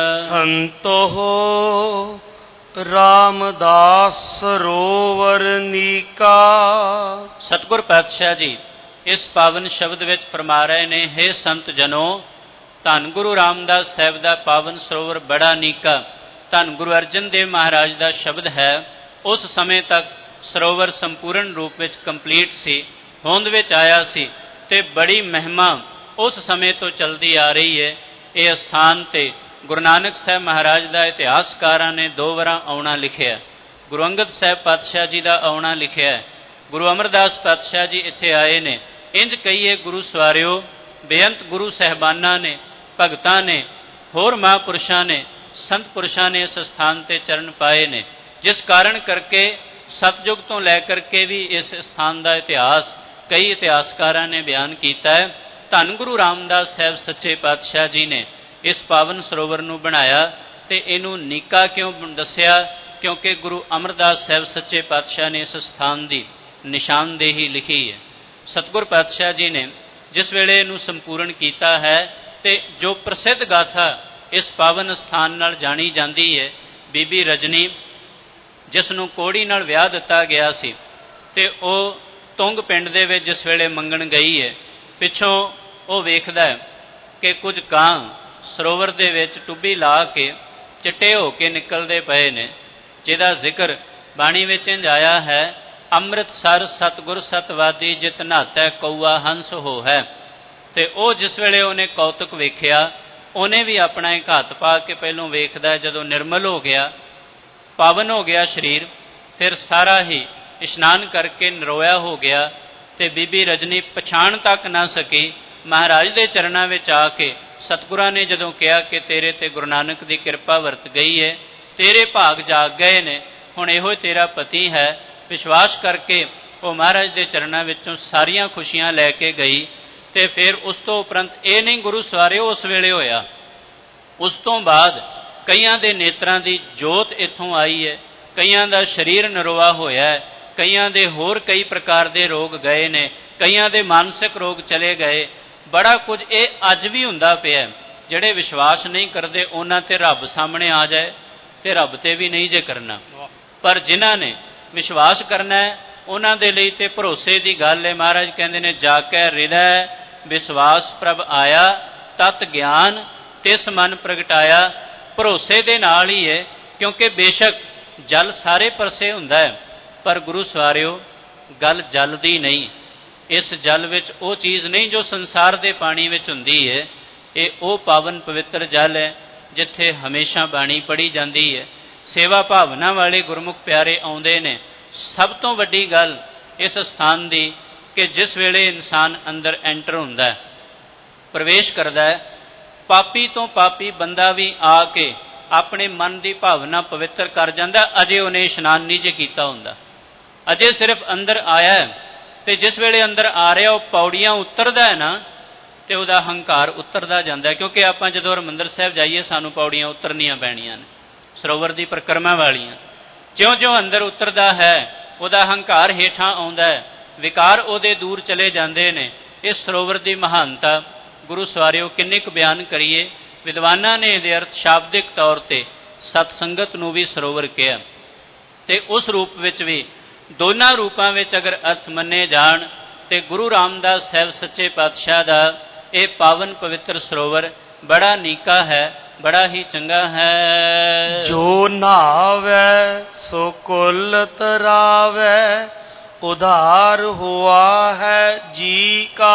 ਸੰਤੋ ਰਾਮਦਾਸ ਸਰੋਵਰ ਨੀਕਾ, ਸਤਿਗੁਰ ਪਾਤਸ਼ਾਹ ਜੀ ਇਸ ਪਾਵਨ ਸ਼ਬਦ ਵਿੱਚ ਫਰਮਾ ਰਹੇ ਨੇ, ਹੇ ਸੰਤ ਜਨੋ, ਧੰਨ ਗੁਰੂ ਰਾਮਦਾਸ ਸਾਹਿਬ ਦਾ ਪਾਵਨ ਸਰੋਵਰ ਬੜਾ ਨੀਕਾ। ਧੰਨ ਗੁਰੂ ਅਰਜਨ ਦੇਵ ਮਹਾਰਾਜ ਦਾ ਸ਼ਬਦ ਹੈ। ਉਸ ਸਮੇਂ ਤੱਕ ਸਰੋਵਰ ਸੰਪੂਰਨ ਰੂਪ ਵਿੱਚ ਕੰਪਲੀਟ ਸੀ, ਹੋਂਦ ਵਿੱਚ ਆਇਆ ਸੀ, ਅਤੇ ਬੜੀ ਮਹਿਮਾ ਉਸ ਸਮੇਂ ਤੋਂ ਚਲਦੀ ਆ ਰਹੀ ਹੈ। ਇਹ ਅਸਥਾਨ 'ਤੇ ਗੁਰੂ ਨਾਨਕ ਸਾਹਿਬ ਮਹਾਰਾਜ ਦਾ ਇਤਿਹਾਸਕਾਰਾਂ ਨੇ ਦੋ ਵਾਰਾਂ ਆਉਣਾ ਲਿਖਿਆ। ਗੁਰੂ ਅੰਗਦ ਸਾਹਿਬ ਪਾਤਸ਼ਾਹ ਜੀ ਦਾ ਆਉਣਾ ਲਿਖਿਆ, ਗੁਰੂ ਅਮਰਦਾਸ ਪਾਤਸ਼ਾਹ ਜੀ ਇੱਥੇ ਆਏ ਨੇ। ਇੰਜ ਕਹੀਏ ਗੁਰੂ ਸਵਾਰਿਓ, ਬੇਅੰਤ ਗੁਰੂ ਸਾਹਿਬਾਨਾਂ ਨੇ, ਭਗਤਾਂ ਨੇ, ਹੋਰ ਮਹਾਂਪੁਰਸ਼ਾਂ ਨੇ, ਸੰਤ ਪੁਰਸ਼ਾਂ ਨੇ ਇਸ ਸਥਾਨ 'ਤੇ ਚਰਨ ਪਾਏ ਨੇ, ਜਿਸ ਕਾਰਨ ਕਰਕੇ ਸਤਯੁਗ ਤੋਂ ਲੈ ਕਰਕੇ ਵੀ ਇਸ ਸਥਾਨ ਦਾ ਇਤਿਹਾਸ ਕਈ ਇਤਿਹਾਸਕਾਰਾਂ ਨੇ ਬਿਆਨ ਕੀਤਾ ਹੈ। ਧੰਨ ਗੁਰੂ ਰਾਮਦਾਸ ਸਾਹਿਬ ਸੱਚੇ ਪਾਤਸ਼ਾਹ ਜੀ ਨੇ ਇਸ ਪਾਵਨ ਸਰੋਵਰ ਨੂੰ ਬਣਾਇਆ, ਅਤੇ ਇਹਨੂੰ ਨੀਕਾ ਕਿਉਂ ਦੱਸਿਆ? ਕਿਉਂਕਿ ਗੁਰੂ ਅਮਰਦਾਸ ਸਾਹਿਬ ਸੱਚੇ ਪਾਤਸ਼ਾਹ ਨੇ ਇਸ ਸਥਾਨ ਦੀ ਨਿਸ਼ਾਨਦੇਹੀ ਲਿਖੀ ਹੈ। ਸਤਿਗੁਰ ਪਾਤਸ਼ਾਹ ਜੀ ਨੇ ਜਿਸ ਵੇਲੇ ਇਹਨੂੰ ਸੰਪੂਰਨ ਕੀਤਾ ਹੈ, ਅਤੇ ਜੋ ਪ੍ਰਸਿੱਧ ਗਾਥਾ ਇਸ ਪਾਵਨ ਸਥਾਨ ਨਾਲ ਜਾਣੀ ਜਾਂਦੀ ਹੈ, ਬੀਬੀ ਰਜਨੀ ਜਿਸ ਨੂੰ ਕੋੜੀ ਨਾਲ ਵਿਆਹ ਦਿੱਤਾ ਗਿਆ ਸੀ, ਤੇ ਉਹ ਤੁੰਗ ਪਿੰਡ ਦੇ ਵਿੱਚ ਜਿਸ ਵੇਲੇ ਮੰਗਣ ਗਈ ਹੈ, ਪਿੱਛੋਂ ਉਹ ਵੇਖਦਾ ਕਿ ਕੁਝ ਕਾਂ ਸਰੋਵਰ ਦੇ ਵਿੱਚ ਟੁੱਬੀ ਲਾ ਕੇ ਚਿੱਟੇ ਹੋ ਕੇ ਨਿਕਲਦੇ ਪਏ ਨੇ, ਜਿਹਦਾ ਜ਼ਿਕਰ ਬਾਣੀ ਵਿੱਚ ਇੰਝ ਆਇਆ ਹੈ, ਅੰਮ੍ਰਿਤਸਰ ਸਤਿਗੁਰ ਸਤਵਾਦੀ ਜਿਤ ਨਹਾਤੈ ਕਊਆ ਹੰਸ ਹੋ ਹੈ। ਤੇ ਉਹ ਜਿਸ ਵੇਲੇ ਉਹਨੇ ਕੌਤਕ ਵੇਖਿਆ, ਉਹਨੇ ਵੀ ਆਪਣਾ ਇੱਕ ਹੱਥ ਪਾ ਕੇ ਪਹਿਲੋਂ ਵੇਖਦਾ, ਜਦੋਂ ਨਿਰਮਲ ਹੋ ਗਿਆ, ਪਾਵਨ ਹੋ ਗਿਆ ਸਰੀਰ, ਫਿਰ ਸਾਰਾ ਹੀ ਇਸ਼ਨਾਨ ਕਰਕੇ ਨਰੋਇਆ ਹੋ ਗਿਆ। ਤੇ ਬੀਬੀ ਰਜਨੀ ਪਛਾਣ ਤੱਕ ਨਾ ਸਕੀ। ਮਹਾਰਾਜ ਦੇ ਚਰਨਾਂ ਵਿੱਚ ਆ ਕੇ ਸਤਿਗੁਰਾਂ ਨੇ ਜਦੋਂ ਕਿਹਾ ਕਿ ਤੇਰੇ ਤੇ ਗੁਰੂ ਨਾਨਕ ਦੀ ਕਿਰਪਾ ਵਰਤ ਗਈ ਹੈ, ਤੇਰੇ ਭਾਗ ਜਾਗ ਗਏ ਨੇ, ਹੁਣ ਇਹੋ ਤੇਰਾ ਪਤੀ ਹੈ, ਵਿਸ਼ਵਾਸ ਕਰਕੇ ਉਹ ਮਹਾਰਾਜ ਦੇ ਚਰਨਾਂ ਵਿੱਚੋਂ ਸਾਰੀਆਂ ਖੁਸ਼ੀਆਂ ਲੈ ਕੇ ਗਈ। ਤੇ ਫਿਰ ਉਸ ਤੋਂ ਉਪਰੰਤ ਇਹ ਨਹੀਂ ਗੁਰੂ ਸਵਾਰਿਓ ਉਸ ਵੇਲੇ ਹੋਇਆ, ਉਸ ਤੋਂ ਬਾਅਦ ਕਈਆਂ ਦੇ ਨੇਤਰਾਂ ਦੀ ਜੋਤ ਇੱਥੋਂ ਆਈ ਹੈ, ਕਈਆਂ ਦਾ ਸਰੀਰ ਨਰੋਆ ਹੋਇਆ ਹੈ, ਕਈਆਂ ਦੇ ਹੋਰ ਕਈ ਪ੍ਰਕਾਰ ਦੇ ਰੋਗ ਗਏ ਨੇ, ਕਈਆਂ ਦੇ ਮਾਨਸਿਕ ਰੋਗ ਚਲੇ ਗਏ, ਬੜਾ ਕੁਝ ਇਹ ਅੱਜ ਵੀ ਹੁੰਦਾ ਪਿਆ। ਜਿਹੜੇ ਵਿਸ਼ਵਾਸ ਨਹੀਂ ਕਰਦੇ ਉਹਨਾਂ ਤੇ ਰੱਬ ਸਾਹਮਣੇ ਆ ਜਾਏ ਤੇ ਰੱਬ ਤੇ ਵੀ ਨਹੀਂ ਜੇ ਕਰਨਾ, ਪਰ ਜਿਨ੍ਹਾਂ ਨੇ ਵਿਸ਼ਵਾਸ ਕਰਨਾ ਹੈ ਉਹਨਾਂ ਦੇ ਲਈ ਤੇ ਭਰੋਸੇ ਦੀ ਗੱਲ ਹੈ। ਮਹਾਰਾਜ ਕਹਿੰਦੇ ਨੇ, ਜਾ ਕੇ ਹਿਰਦੈ ਵਿਸ਼ਵਾਸ ਪ੍ਰਭ ਆਇਆ, ਤਤ ਗਿਆਨ ਤਿਸ ਮਨ ਪ੍ਰਗਟਾਇਆ। ਭਰੋਸੇ ਦੇ ਨਾਲ ਹੀ ਹੈ, ਕਿਉਂਕਿ ਬੇਸ਼ੱਕ ਜਲ ਸਾਰੇ ਪਾਸੇ ਹੁੰਦਾ ਹੈ, ਪਰ ਗੁਰੂ ਸਵਾਰਿਓ ਗੱਲ ਜਲ ਦੀ ਨਹੀਂ। ਇਸ ਜਲ ਵਿੱਚ ਉਹ ਚੀਜ਼ ਨਹੀਂ ਜੋ ਸੰਸਾਰ ਦੇ ਪਾਣੀ ਵਿੱਚ ਹੁੰਦੀ ਹੈ। ਇਹ ਉਹ ਪਾਵਨ ਪਵਿੱਤਰ ਜਲ ਹੈ ਜਿੱਥੇ ਹਮੇਸ਼ਾ ਬਾਣੀ ਪੜ੍ਹੀ ਜਾਂਦੀ ਹੈ, ਸੇਵਾ ਭਾਵਨਾ ਵਾਲੇ ਗੁਰਮੁਖ ਪਿਆਰੇ ਆਉਂਦੇ ਨੇ। ਸਭ ਤੋਂ ਵੱਡੀ ਗੱਲ ਇਸ ਸਥਾਨ ਦੀ ਕਿ ਜਿਸ ਵੇਲੇ ਇਨਸਾਨ ਅੰਦਰ ਐਂਟਰ ਹੁੰਦਾ, ਪ੍ਰਵੇਸ਼ ਕਰਦਾ ਹੈ, ਪਾਪੀ ਤੋਂ ਪਾਪੀ ਬੰਦਾ ਵੀ ਆ ਕੇ ਆਪਣੇ ਮਨ ਦੀ ਭਾਵਨਾ ਪਵਿੱਤਰ ਕਰ ਜਾਂਦਾ। ਅਜੇ ਉਹਨੇ ਇਸ਼ਨਾਨ ਨਹੀਂ ਜੇ ਕੀਤਾ ਹੁੰਦਾ, ਅਜੇ ਸਿਰਫ ਅੰਦਰ ਆਇਆ। ਤੇ ਜਿਸ ਵੇਲੇ ਅੰਦਰ ਆ ਰਿਹਾ ਉਹ ਪੌੜੀਆਂ ਉਤਰਦਾ ਹੈ ਨਾ, ਤੇ ਉਹਦਾ ਹੰਕਾਰ ਉਤਰਦਾ ਜਾਂਦਾ, ਕਿਉਂਕਿ ਆਪਾਂ ਜਦੋਂ ਹਰਿਮੰਦਰ ਸਾਹਿਬ ਜਾਈਏ ਸਾਨੂੰ ਪੌੜੀਆਂ ਉਤਰਨੀਆਂ ਪੈਣੀਆਂ ਨੇ, ਸਰੋਵਰ ਦੀ ਪਰਿਕਰਮਾ ਵਾਲੀਆਂ। ਜਿਉਂ ਜਿਉਂ ਅੰਦਰ ਉਤਰਦਾ ਹੈ ਉਹਦਾ ਹੰਕਾਰ ਹੇਠਾਂ ਆਉਂਦਾ ਹੈ, ਵਿਕਾਰ ਉਹਦੇ ਦੂਰ ਚਲੇ ਜਾਂਦੇ ਨੇ। ਇਸ ਸਰੋਵਰ ਦੀ ਮਹਾਨਤਾ ਗੁਰੂ ਸਵਾਰਿਓ ਕਿੰਨੀ ਕੁ ਬਿਆਨ ਕਰੀਏ। ਵਿਦਵਾਨਾਂ ਨੇ ਇਹਦੇ ਅਰਥ ਸ਼ਾਬਦਿਕ ਤੌਰ ਤੇ ਸਤ ਸੰਗਤ ਨੂੰ ਵੀ ਸਰੋਵਰ ਕਿਹਾ, ਤੇ ਉਸ ਰੂਪ ਵਿੱਚ ਵੀ ਦੋਨਾਂ ਰੂਪਾਂ ਵਿੱਚ ਅਗਰ ਅਰਥ ਮੰਨੇ ਜਾਣ ਤੇ ਗੁਰੂ ਰਾਮਦਾਸ ਸਾਹਿਬ ਸੱਚੇ ਪਾਤਸ਼ਾਹ ਦਾ ਇਹ ਪਾਵਨ ਪਵਿੱਤਰ ਸਰੋਵਰ ਬੜਾ ਨੀਕਾ ਹੈ, ਬੜਾ ਹੀ ਚੰਗਾ ਹੈ। ਜੋ ਨਹਾਵੈ ਸੋ ਕੁਲ ਤਰਾਵੈ, ਉਧਾਰ ਹੁਆ ਹੈ ਜੀ ਕਾ।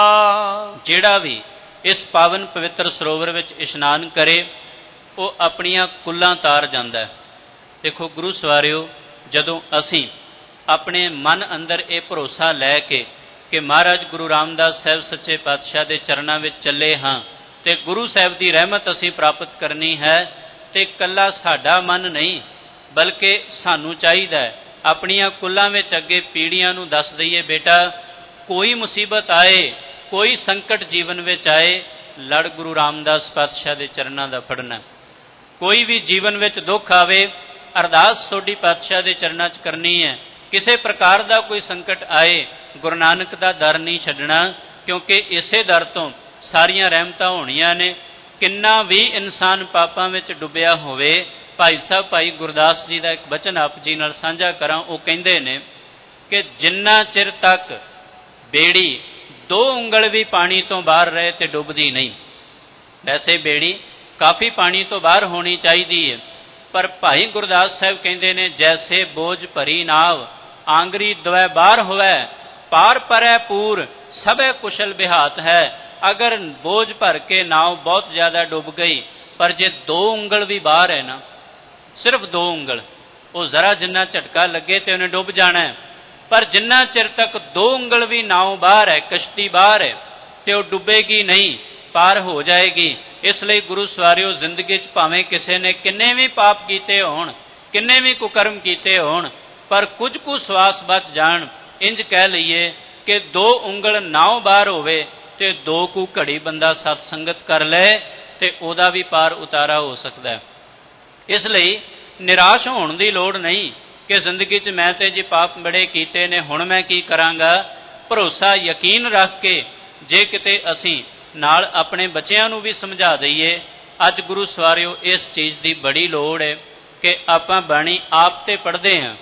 ਜਿਹੜਾ ਵੀ ਇਸ ਪਾਵਨ ਪਵਿੱਤਰ ਸਰੋਵਰ ਵਿੱਚ ਇਸ਼ਨਾਨ ਕਰੇ ਉਹ ਆਪਣੀਆਂ ਕੁੱਲਾਂ ਤਾਰ ਜਾਂਦਾ ਹੈ। ਦੇਖੋ ਗੁਰੂ ਸਵਾਰਿਓ, ਜਦੋਂ ਅਸੀਂ ਆਪਣੇ ਮਨ ਅੰਦਰ ਇਹ ਭਰੋਸਾ ਲੈ ਕੇ ਕਿ ਮਹਾਰਾਜ ਗੁਰੂ ਰਾਮਦਾਸ ਸਾਹਿਬ ਸੱਚੇ ਪਾਤਸ਼ਾਹ ਦੇ ਚਰਨਾਂ ਵਿੱਚ ਚੱਲੇ ਹਾਂ ਤੇ ਗੁਰੂ ਸਾਹਿਬ ਦੀ ਰਹਿਮਤ ਅਸੀਂ ਪ੍ਰਾਪਤ ਕਰਨੀ ਹੈ, ਤੇ ਇਕੱਲਾ ਸਾਡਾ ਮਨ ਨਹੀਂ ਬਲਕਿ ਸਾਨੂੰ ਚਾਹੀਦਾ ਹੈ ਆਪਣੀਆਂ ਕੁੱਲਾਂ ਵਿੱਚ ਅੱਗੇ ਪੀੜ੍ਹੀਆਂ ਨੂੰ ਦੱਸ ਦਈਏ, ਬੇਟਾ ਕੋਈ ਮੁਸੀਬਤ ਆਏ, ਕੋਈ ਸੰਕਟ ਜੀਵਨ ਵਿੱਚ ਆਏ, ਲੜ ਗੁਰੂ ਰਾਮਦਾਸ ਪਾਤਸ਼ਾਹ ਦੇ ਚਰਨਾਂ ਦਾ ਫੜਨਾ। ਕੋਈ ਵੀ ਜੀਵਨ ਵਿੱਚ ਦੁੱਖ ਆਵੇ, ਅਰਦਾਸ ਸੋਢੀ ਪਾਤਸ਼ਾਹ ਦੇ ਚਰਨਾਂ 'ਚ ਕਰਨੀ ਹੈ। ਕਿਸੇ ਪ੍ਰਕਾਰ ਦਾ ਕੋਈ ਸੰਕਟ ਆਏ, ਗੁਰੂ ਨਾਨਕ ਦਾ ਦਰ ਨਹੀਂ ਛੱਡਣਾ, ਕਿਉਂਕਿ ਇਸੇ ਦਰ ਤੋਂ ਸਾਰੀਆਂ ਰਹਿਮਤਾਂ ਹੋਣੀਆਂ ਨੇ। ਕਿੰਨਾ ਵੀ ਇਨਸਾਨ ਪਾਪਾਂ ਵਿੱਚ ਡੁੱਬਿਆ ਹੋਵੇ, ਭਾਈ ਸਾਹਿਬ ਭਾਈ ਗੁਰਦਾਸ ਜੀ ਦਾ ਇੱਕ ਬਚਨ ਆਪ ਜੀ ਨਾਲ ਸਾਂਝਾ ਕਰਾਂ। ਉਹ ਕਹਿੰਦੇ ਨੇ ਕਿ ਜਿੰਨਾ ਚਿਰ ਤੱਕ ਬੇੜੀ ਦੋ ਉਂਗਲ ਵੀ ਪਾਣੀ ਤੋਂ ਬਾਹਰ ਰਹੇ ਤੇ ਡੁੱਬਦੀ ਨਹੀਂ। ਵੈਸੇ ਬੇੜੀ ਕਾਫੀ ਪਾਣੀ ਤੋਂ ਬਾਹਰ ਹੋਣੀ ਚਾਹੀਦੀ ਹੈ, ਪਰ ਭਾਈ ਗੁਰਦਾਸ ਸਾਹਿਬ ਕਹਿੰਦੇ ਨੇ, ਜੈਸੇ ਬੋਝ ਭਰੀ ਨਾਵ ਆਂਗਰੀ ਦਵੈ ਬਾਹਰ ਹੋਵੇ, ਪਾਰ ਪਰੈ ਪੂਰ ਸਭੇ ਕੁਸ਼ਲ ਬਿਹਾਤ ਹੈ। ਅਗਰ ਬੋਝ ਭਰ ਕੇ ਨਾਵ ਬਹੁਤ ਜ਼ਿਆਦਾ ਡੁੱਬ ਗਈ, ਪਰ ਜੇ ਦੋ ਉਂਗਲ ਵੀ ਬਾਹਰ ਹੈ ਨਾ, ਸਿਰਫ ਦੋ ਉਂਗਲ, ਉਹ ਜ਼ਰਾ ਜਿੰਨਾ ਝਟਕਾ ਲੱਗੇ ਤੇ ਉਹਨੇ ਡੁੱਬ ਜਾਣਾ ਹੈ। ਪਰ ਜਿੰਨਾ ਚਿਰ ਤੱਕ ਦੋ ਉਂਗਲ ਵੀ ਨਾਵ ਬਾਹਰ ਹੈ, ਕਸ਼ਤੀ ਬਾਹਰ ਹੈ, ਤੇ ਉਹ ਡੁੱਬੇਗੀ ਨਹੀਂ, ਪਾਰ ਹੋ ਜਾਏਗੀ। ਇਸ ਲਈ ਗੁਰੂ ਸਵਾਰਿਓ, ਜ਼ਿੰਦਗੀ 'ਚ ਭਾਵੇਂ ਕਿਸੇ ਨੇ ਕਿੰਨੇ ਵੀ ਪਾਪ ਕੀਤੇ ਹੋਣ, ਕਿੰਨੇ ਵੀ ਕੁਕਰਮ ਕੀਤੇ ਹੋਣ, ਪਰ ਕੁਝ ਕੁ ਸਵਾਸ ਬਚ ਜਾਣ। ਇੰਜ ਕਹਿ ਲਈਏ ਕਿ ਦੋ ਉਂਗਲ ਨਾਵ ਬਾਹਰ ਹੋਵੇ ਤੇ ਦੋ ਕੁ ਘੜੀ ਬੰਦਾ ਸਤ ਸੰਗਤ ਕਰ ਲਏ ਤੇ ਉਹਦਾ ਵੀ ਪਾਰ ਉਤਾਰਾ ਹੋ ਸਕਦਾ ਹੈ। ਇਸ ਲਈ ਨਿਰਾਸ਼ ਹੋਣ ਦੀ ਲੋੜ ਨਹੀਂ ਕਿ ਜ਼ਿੰਦਗੀ 'ਚ ਮੈਂ ਤੇ ਜੀ ਪਾਪ ਬੜੇ ਕੀਤੇ ਨੇ, ਹੁਣ ਮੈਂ ਕੀ ਕਰਾਂਗਾ। ਭਰੋਸਾ ਯਕੀਨ ਰੱਖ ਕੇ ਜੇ ਕਿਤੇ ਅਸੀਂ ਨਾਲ ਆਪਣੇ ਬੱਚਿਆਂ ਨੂੰ ਵੀ ਸਮਝਾ ਦਈਏ। ਅੱਜ ਗੁਰੂ ਸਵਾਰਿਓ, ਇਸ ਚੀਜ਼ ਦੀ ਬੜੀ ਲੋੜ ਹੈ ਕਿ ਆਪਾਂ ਬਾਣੀ ਆਪ ਤੇ ਪੜ੍ਹਦੇ ਹਾਂ,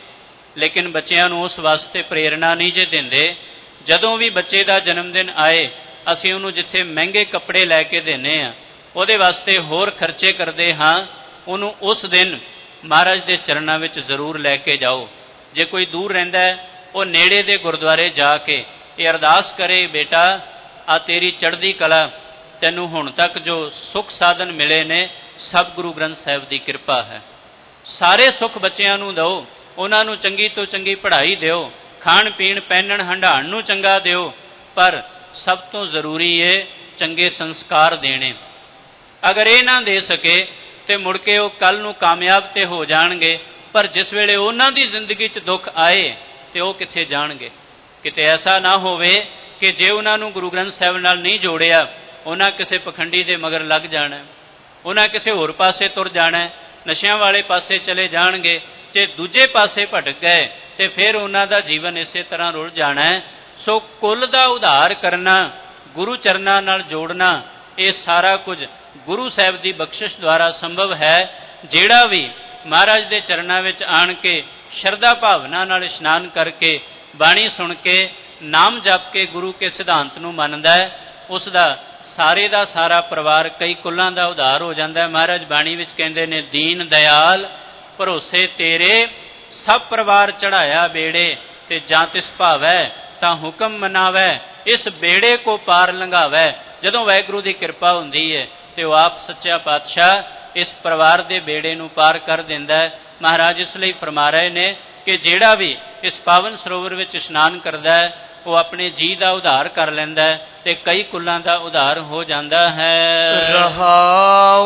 ਲੇਕਿਨ ਬੱਚਿਆਂ ਨੂੰ ਉਸ ਵਾਸਤੇ ਪ੍ਰੇਰਣਾ ਨਹੀਂ ਜੇ ਦਿੰਦੇ। ਜਦੋਂ ਵੀ ਬੱਚੇ ਦਾ ਜਨਮ ਦਿਨ ਆਏ ਅਸੀਂ ਉਹਨੂੰ ਜਿੱਥੇ ਮਹਿੰਗੇ ਕੱਪੜੇ ਲੈ ਕੇ ਦਿੰਦੇ ਹਾਂ, ਉਹਦੇ ਵਾਸਤੇ ਹੋਰ ਖਰਚੇ ਕਰਦੇ ਹਾਂ, ਉਹਨੂੰ ਉਸ ਦਿਨ ਮਹਾਰਾਜ ਦੇ ਚਰਨਾਂ ਵਿੱਚ ਜ਼ਰੂਰ ਲੈ ਕੇ ਜਾਓ। ਜੇ ਕੋਈ ਦੂਰ ਰਹਿੰਦਾ ਹੈ ਉਹ ਨੇੜੇ ਦੇ ਗੁਰਦੁਆਰੇ ਜਾ ਕੇ ਇਹ ਅਰਦਾਸ ਕਰੇ, ਬੇਟਾ ਆ ਤੇਰੀ ਚੜ੍ਹਦੀ ਕਲਾ, ਤੈਨੂੰ ਹੁਣ ਤੱਕ ਜੋ ਸੁੱਖ ਸਾਧਨ ਮਿਲੇ ਨੇ ਸਭ ਗੁਰੂ ਗ੍ਰੰਥ ਸਾਹਿਬ ਦੀ ਕਿਰਪਾ ਹੈ। ਸਾਰੇ ਸੁੱਖ ਬੱਚਿਆਂ ਨੂੰ ਦਿਓ, ਉਹਨਾਂ ਨੂੰ ਚੰਗੀ ਤੋਂ ਚੰਗੀ ਪੜ੍ਹਾਈ ਦਿਓ, ਖਾਣ ਪੀਣ ਪਹਿਨਣ ਹੰਢਾਣ ਨੂੰ ਚੰਗਾ ਦਿਓ, ਪਰ ਸਭ ਤੋਂ ਜ਼ਰੂਰੀ ਹੈ ਚੰਗੇ ਸੰਸਕਾਰ ਦੇਣੇ। ਅਗਰ ਇਹ ਨਾ ਦੇ ਸਕੇ ਤੇ ਮੁੜ ਕੇ ਉਹ ਕੱਲ ਨੂੰ ਕਾਮਯਾਬ ਤੇ ਹੋ ਜਾਣਗੇ, ਪਰ ਜਿਸ ਵੇਲੇ ਉਹਨਾਂ ਦੀ ਜ਼ਿੰਦਗੀ 'ਚ ਦੁੱਖ ਆਏ ਤੇ ਉਹ ਕਿੱਥੇ ਜਾਣਗੇ। ਕਿਤੇ ਐਸਾ ਨਾ ਹੋਵੇ ਕਿ ਜੇ ਉਹਨਾਂ ਨੂੰ ਗੁਰੂ ਗ੍ਰੰਥ ਸਾਹਿਬ ਨਾਲ ਨਹੀਂ ਜੋੜਿਆ, ਉਹਨਾਂ ਕਿਸੇ ਪਖੰਡੀ ਦੇ ਮਗਰ ਲੱਗ ਜਾਣਾ, ਉਹਨਾਂ ਕਿਸੇ ਹੋਰ ਪਾਸੇ ਤੁਰ ਜਾਣਾ, ਨਸ਼ਿਆਂ ਵਾਲੇ ਪਾਸੇ ਚਲੇ ਜਾਣਗੇ। ਜੇ ਦੂਜੇ ਪਾਸੇ ਭਟਕ ਗਏ ਤੇ ਫਿਰ ਉਹਨਾਂ ਦਾ ਜੀਵਨ ਇਸੇ ਤਰ੍ਹਾਂ ਰੁਲ ਜਾਣਾ ਹੈ। ਸੋ ਕੁੱਲ ਦਾ ਉਧਾਰ ਕਰਨਾ, ਗੁਰੂ ਚਰਨਾਂ ਨਾਲ ਜੋੜਨਾ, ਇਹ ਸਾਰਾ ਕੁਝ ਗੁਰੂ ਸਾਹਿਬ ਦੀ ਬਖਸ਼ਿਸ਼ ਦੁਆਰਾ ਸੰਭਵ ਹੈ। ਜਿਹੜਾ ਵੀ ਮਹਾਰਾਜ ਦੇ ਚਰਨਾਂ ਵਿੱਚ ਆਣ ਕੇ ਸ਼ਰਧਾ ਭਾਵਨਾ ਨਾਲ ਇਸ਼ਨਾਨ ਕਰਕੇ ਬਾਣੀ ਸੁਣ ਕੇ ਨਾਮ ਜਪ ਕੇ ਗੁਰੂ ਕੇ ਸਿਧਾਂਤ ਨੂੰ ਮੰਨਦਾ ਹੈ, ਉਸ ਦਾ ਸਾਰੇ ਦਾ ਸਾਰਾ ਪਰਿਵਾਰ ਕਈ ਕੁੱਲਾਂ ਦਾ ਉਧਾਰ ਹੋ ਜਾਂਦਾ ਹੈ। ਮਹਾਰਾਜ ਬਾਣੀ ਵਿੱਚ ਕਹਿੰਦੇ ਨੇ, ਦੀਨ ਦਇਆਲ ਭਰੋਸੇ ਤੇਰੇ ਸਭ ਪਰਿਵਾਰ ਚੜ੍ਹਾਇਆ ਬੇੜੇ, ਤੇ ਜਾਂ ਤਿਸ ਭਾਵੈ ਤਾਂ ਹੁਕਮ ਮਨਾਵੈ, ਇਸ ਬੇੜੇ ਕੋ ਪਾਰ ਲੰਘਾਵੈ। ਜਦੋਂ ਵਾਹਿਗੁਰੂ ਦੀ ਕਿਰਪਾ ਹੁੰਦੀ ਹੈ ਤੇ ਉਹ ਆਪ ਸੱਚਾ ਪਾਤਸ਼ਾਹ ਇਸ ਪਰਿਵਾਰ ਦੇ ਬੇੜੇ ਨੂੰ ਪਾਰ ਕਰ ਦਿੰਦਾ ਹੈ। ਮਹਾਰਾਜ ਇਸ ਲਈ ਫਰਮਾ ਰਹੇ ਨੇ ਕਿ ਜਿਹੜਾ ਵੀ ਇਸ ਪਾਵਨ ਸਰੋਵਰ ਵਿੱਚ ਇਸ਼ਨਾਨ ਕਰਦਾ ਹੈ ਉਹ ਆਪਣੇ ਜੀ ਦਾ ਉਧਾਰ ਕਰ ਲੈਂਦਾ ਹੈ ਤੇ ਕਈ ਕੁੱਲਾਂ ਦਾ ਉਧਾਰ ਹੋ ਜਾਂਦਾ ਹੈ। ਰਹਾਉ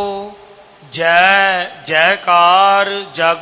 ਜੈ ਜੈਕਾਰ ਜਗ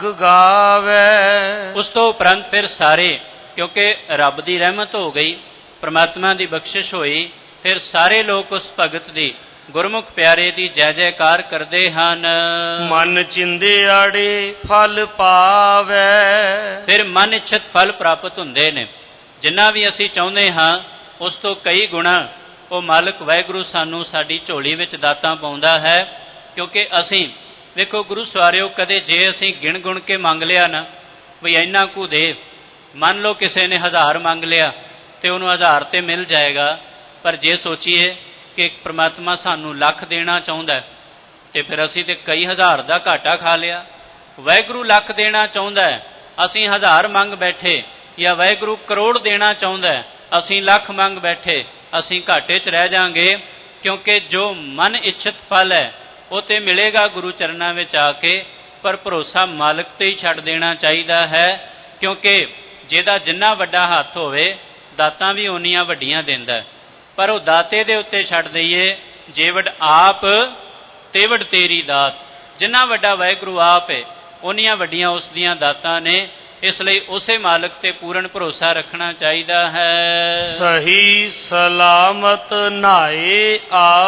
ਗਾਵੇ। ਉਸ ਤੋਂ ਉਪਰੰਤ ਫਿਰ ਸਾਰੇ, ਕਿਉਂਕਿ ਰੱਬ ਦੀ ਰਹਿਮਤ ਹੋ ਗਈ, ਪਰਮਾਤਮਾ ਦੀ ਬਖਸ਼ਿਸ਼ ਹੋਈ, ਫਿਰ ਸਾਰੇ ਲੋਕ ਉਸ ਭਗਤ ਦੀ, ਗੁਰਮੁਖ ਪਿਆਰੇ ਦੀ ਜੈ ਜੈਕਾਰ ਕਰਦੇ ਹਨ। ਮਨ ਚਿੰਦਿਆੜੇ ਫਲ ਪਾਵੇ। ਫਿਰ ਮਨ ਇੱਛਤ ਫਲ ਪ੍ਰਾਪਤ ਹੁੰਦੇ ਨੇ। ਜਿੰਨਾ ਵੀ ਅਸੀਂ ਚਾਹੁੰਦੇ ਹਾਂ ਉਸ ਤੋਂ ਕਈ ਗੁਣਾ ਉਹ ਮਾਲਕ ਵਾਹਿਗੁਰੂ ਸਾਨੂੰ ਸਾਡੀ ਝੋਲੀ ਵਿੱਚ ਦਾਤਾਂ ਪਾਉਂਦਾ ਹੈ। ਕਿਉਂਕਿ ਅਸੀਂ ਵੇਖੋ ਗੁਰੂ ਸਵਾਰਿਓ, ਕਦੇ ਜੇ ਅਸੀਂ ਗਿਣ ਗੁਣ ਕੇ ਮੰਗ ਲਿਆ ਨਾ ਵੀ ਇੰਨਾ ਕੁ ਦੇ, ਮੰਨ ਲਓ ਕਿਸੇ ਨੇ ਹਜ਼ਾਰ ਮੰਗ ਲਿਆ ਤੇ ਉਹਨੂੰ ਹਜ਼ਾਰ ਤੇ ਮਿਲ ਜਾਏਗਾ, ਪਰ ਜੇ ਸੋਚੀਏ ਕਿ ਪ੍ਰਮਾਤਮਾ ਸਾਨੂੰ ਲੱਖ ਦੇਣਾ ਚਾਹੁੰਦਾ ਤੇ ਫਿਰ ਅਸੀਂ ਤੇ ਕਈ ਹਜ਼ਾਰ ਦਾ ਘਾਟਾ ਖਾ ਲਿਆ। ਵਾਹਿਗੁਰੂ ਲੱਖ ਦੇਣਾ ਚਾਹੁੰਦਾ, ਅਸੀਂ ਹਜ਼ਾਰ ਮੰਗ ਬੈਠੇ, ਜਾਂ ਵਾਹਿਗੁਰੂ ਕਰੋੜ ਦੇਣਾ ਚਾਹੁੰਦਾ, ਅਸੀਂ ਲੱਖ ਮੰਗ ਬੈਠੇ, ਅਸੀਂ ਘਾਟੇ 'ਚ ਰਹਿ ਜਾਵਾਂਗੇ। ਕਿਉਂਕਿ ਜੋ ਮਨ ਇੱਛਤ ਫਲ ਹੈ ਉਹ ਤੇ ਮਿਲੇਗਾ ਗੁਰੂ ਚਰਨਾਂ ਵਿੱਚ ਆ ਕੇ, ਪਰ ਭਰੋਸਾ ਮਾਲਕ ਤੇ ਹੀ ਛੱਡ ਦੇਣਾ ਚਾਹੀਦਾ ਹੈ। ਕਿਉਂਕਿ ਜਿਹਦਾ ਜਿੰਨਾ ਵੱਡਾ ਹੱਥ ਹੋਵੇ ਦਾਤਾਂ ਵੀ ਓਨੀਆਂ ਵੱਡੀਆਂ ਦਿੰਦਾ, ਪਰ ਉਹ ਦਾਤੇ ਦੇ ਉੱਤੇ ਛੱਡ ਦਈਏ, ਜੇਵੜ ਆਪ ਤੇਵੜ ਤੇਰੀ ਦਾਤ। ਜਿੰਨਾ ਵੱਡਾ ਵਾਹਿਗੁਰੂ ਆਪ ਹੈ ਓਨੀਆਂ ਵੱਡੀਆਂ ਉਸ ਦੀਆਂ ਦਾਤਾਂ ਨੇ। ਇਸ ਲਈ ਉਸੇ ਮਾਲਕ ਤੇ ਪੂਰਨ ਭਰੋਸਾ ਰੱਖਣਾ ਚਾਹੀਦਾ ਹੈ। ਸਹੀ ਸਲਾਮਤ ਨਹਾਏ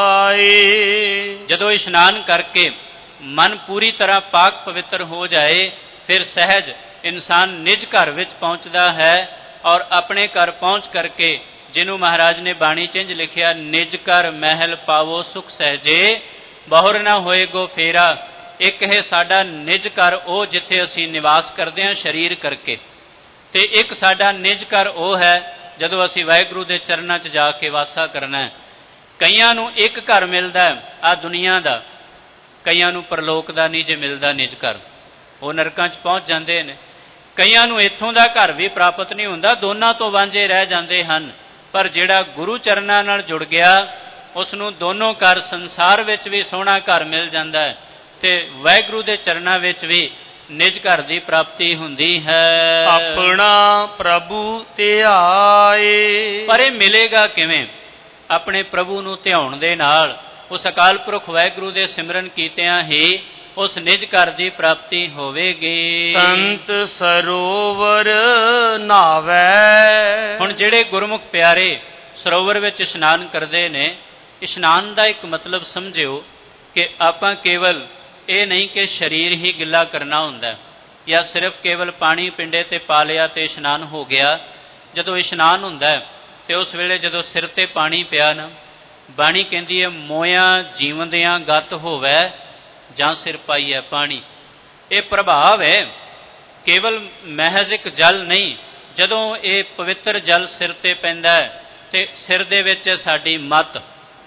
ਆਏ। ਜਦੋਂ ਇਸ਼ਨਾਨ ਕਰਕੇ ਮਨ ਪੂਰੀ ਤਰ੍ਹਾਂ ਪਾਕ ਪਵਿੱਤਰ ਹੋ ਜਾਏ, ਫਿਰ ਸਹਿਜ ਇਨਸਾਨ ਨਿਜ ਘਰ ਵਿੱਚ ਪਹੁੰਚਦਾ ਹੈ। ਔਰ ਆਪਣੇ ਘਰ ਪਹੁੰਚ ਕਰਕੇ, ਜਿਹਨੂੰ ਮਹਾਰਾਜ ਨੇ ਬਾਣੀ 'ਚ ਇੰਝ ਲਿਖਿਆ, ਨਿਜ ਘਰ ਮਹਿਲ ਪਾਵੋ ਸੁਖ ਸਹਿਜੇ, ਬਹੁਰ ਨਾ ਹੋਏ ਗੋ ਫੇਰਾ। ਇੱਕ ਹੈ ਸਾਡਾ ਨਿਜ ਘਰ, ਉਹ ਜਿੱਥੇ ਅਸੀਂ ਨਿਵਾਸ ਕਰਦੇ ਹਾਂ ਸਰੀਰ ਕਰਕੇ, ਤੇ ਇੱਕ ਸਾਡਾ ਨਿਜ ਘਰ ਉਹ ਹੈ ਜਦੋਂ ਅਸੀਂ ਵਾਹਿਗੁਰੂ ਦੇ ਚਰਨਾਂ 'ਚ ਜਾ ਕੇ ਵਾਸਾ ਕਰਨਾ ਹੈ। ਕਈਆਂ ਨੂੰ ਇੱਕ ਘਰ ਮਿਲਦਾ ਆ ਦੁਨੀਆ ਦਾ, ਕਈਆਂ ਨੂੰ ਪਰਲੋਕ ਦਾ ਨਹੀਂ ਜੇ ਮਿਲਦਾ ਨਿਜ ਘਰ, ਉਹ ਨਰਕਾਂ 'ਚ ਪਹੁੰਚ ਜਾਂਦੇ ਨੇ। ਕਈਆਂ ਨੂੰ ਇੱਥੋਂ ਦਾ ਘਰ ਵੀ ਪ੍ਰਾਪਤ ਨਹੀਂ ਹੁੰਦਾ, ਦੋਨਾਂ ਤੋਂ ਵਾਂਝੇ ਰਹਿ ਜਾਂਦੇ ਹਨ। ਪਰ ਜਿਹੜਾ ਗੁਰੂ ਚਰਨਾਂ ਨਾਲ ਜੁੜ ਗਿਆ ਉਸ ਨੂੰ ਦੋਨੋਂ ਘਰ, ਸੰਸਾਰ ਵਿੱਚ ਵੀ ਸੋਹਣਾ ਘਰ ਮਿਲ ਜਾਂਦਾ ਹੈ ਤੇ ਵਾਹਿਗੁਰੂ ਦੇ ਚਰਨਾਂ ਵਿੱਚ ਵੀ ਨਿਜ ਘਰ ਦੀ ਪ੍ਰਾਪਤੀ ਹੁੰਦੀ ਹੈ। ਆਪਣਾ ਪ੍ਰਭੂ ਧਿਆਏ। ਪਰ ਇਹ ਮਿਲੇਗਾ ਕਿਵੇਂ? ਆਪਣੇ ਪ੍ਰਭੂ ਨੂੰ ਧਿਆਉਣ ਦੇ ਨਾਲ, ਉਸ ਅਕਾਲ ਪੁਰਖ ਵਾਹਿਗੁਰੂ ਦੇ ਸਿਮਰਨ ਕੀਤਿਆਂ ਹੀ ਉਸ ਨਿਜ ਘਰ ਦੀ ਪ੍ਰਾਪਤੀ ਹੋਵੇਗੀ। ਸੰਤ ਸਰੋਵਰ ਨਾਵੇ। ਹੁਣ ਜਿਹੜੇ ਗੁਰਮੁਖ ਪਿਆਰੇ ਸਰੋਵਰ ਵਿੱਚ ਇਸ਼ਨਾਨ ਕਰਦੇ ਨੇ, ਇਸ਼ਨਾਨ ਦਾ ਇੱਕ ਮਤਲਬ ਸਮਝਿਓ ਕਿ ਆਪਾਂ ਕੇਵਲ ਇਹ ਨਹੀਂ ਕਿ ਸਰੀਰ ਹੀ ਗਿੱਲਾ ਕਰਨਾ ਹੁੰਦਾ ਜਾਂ ਸਿਰਫ ਕੇਵਲ ਪਾਣੀ ਪਿੰਡੇ ਤੇ ਪਾ ਲਿਆ ਤੇ ਇਸ਼ਨਾਨ ਹੋ ਗਿਆ। ਜਦੋਂ ਇਸ਼ਨਾਨ ਹੁੰਦਾ ਤੇ ਉਸ ਵੇਲੇ ਜਦੋਂ ਸਿਰ ਤੇ ਪਾਣੀ ਪਿਆ ਨਾ, ਬਾਣੀ ਕਹਿੰਦੀ ਹੈ ਮੋਇਆਂ ਜੀਵਦਿਆਂ ਗੱਤ ਹੋਵੇ ਜਾਂ ਸਿਰ ਪਾਈ ਹੈ ਪਾਣੀ। ਇਹ ਪ੍ਰਭਾਵ ਹੈ ਕੇਵਲ ਮਹਿਜ਼ ਇੱਕ ਜਲ ਨਹੀਂ, ਜਦੋਂ ਇਹ ਪਵਿੱਤਰ ਜਲ ਸਿਰ 'ਤੇ ਪੈਂਦਾ ਹੈ ਤੇ ਸਿਰ ਦੇ ਵਿੱਚ ਸਾਡੀ ਮੱਤ,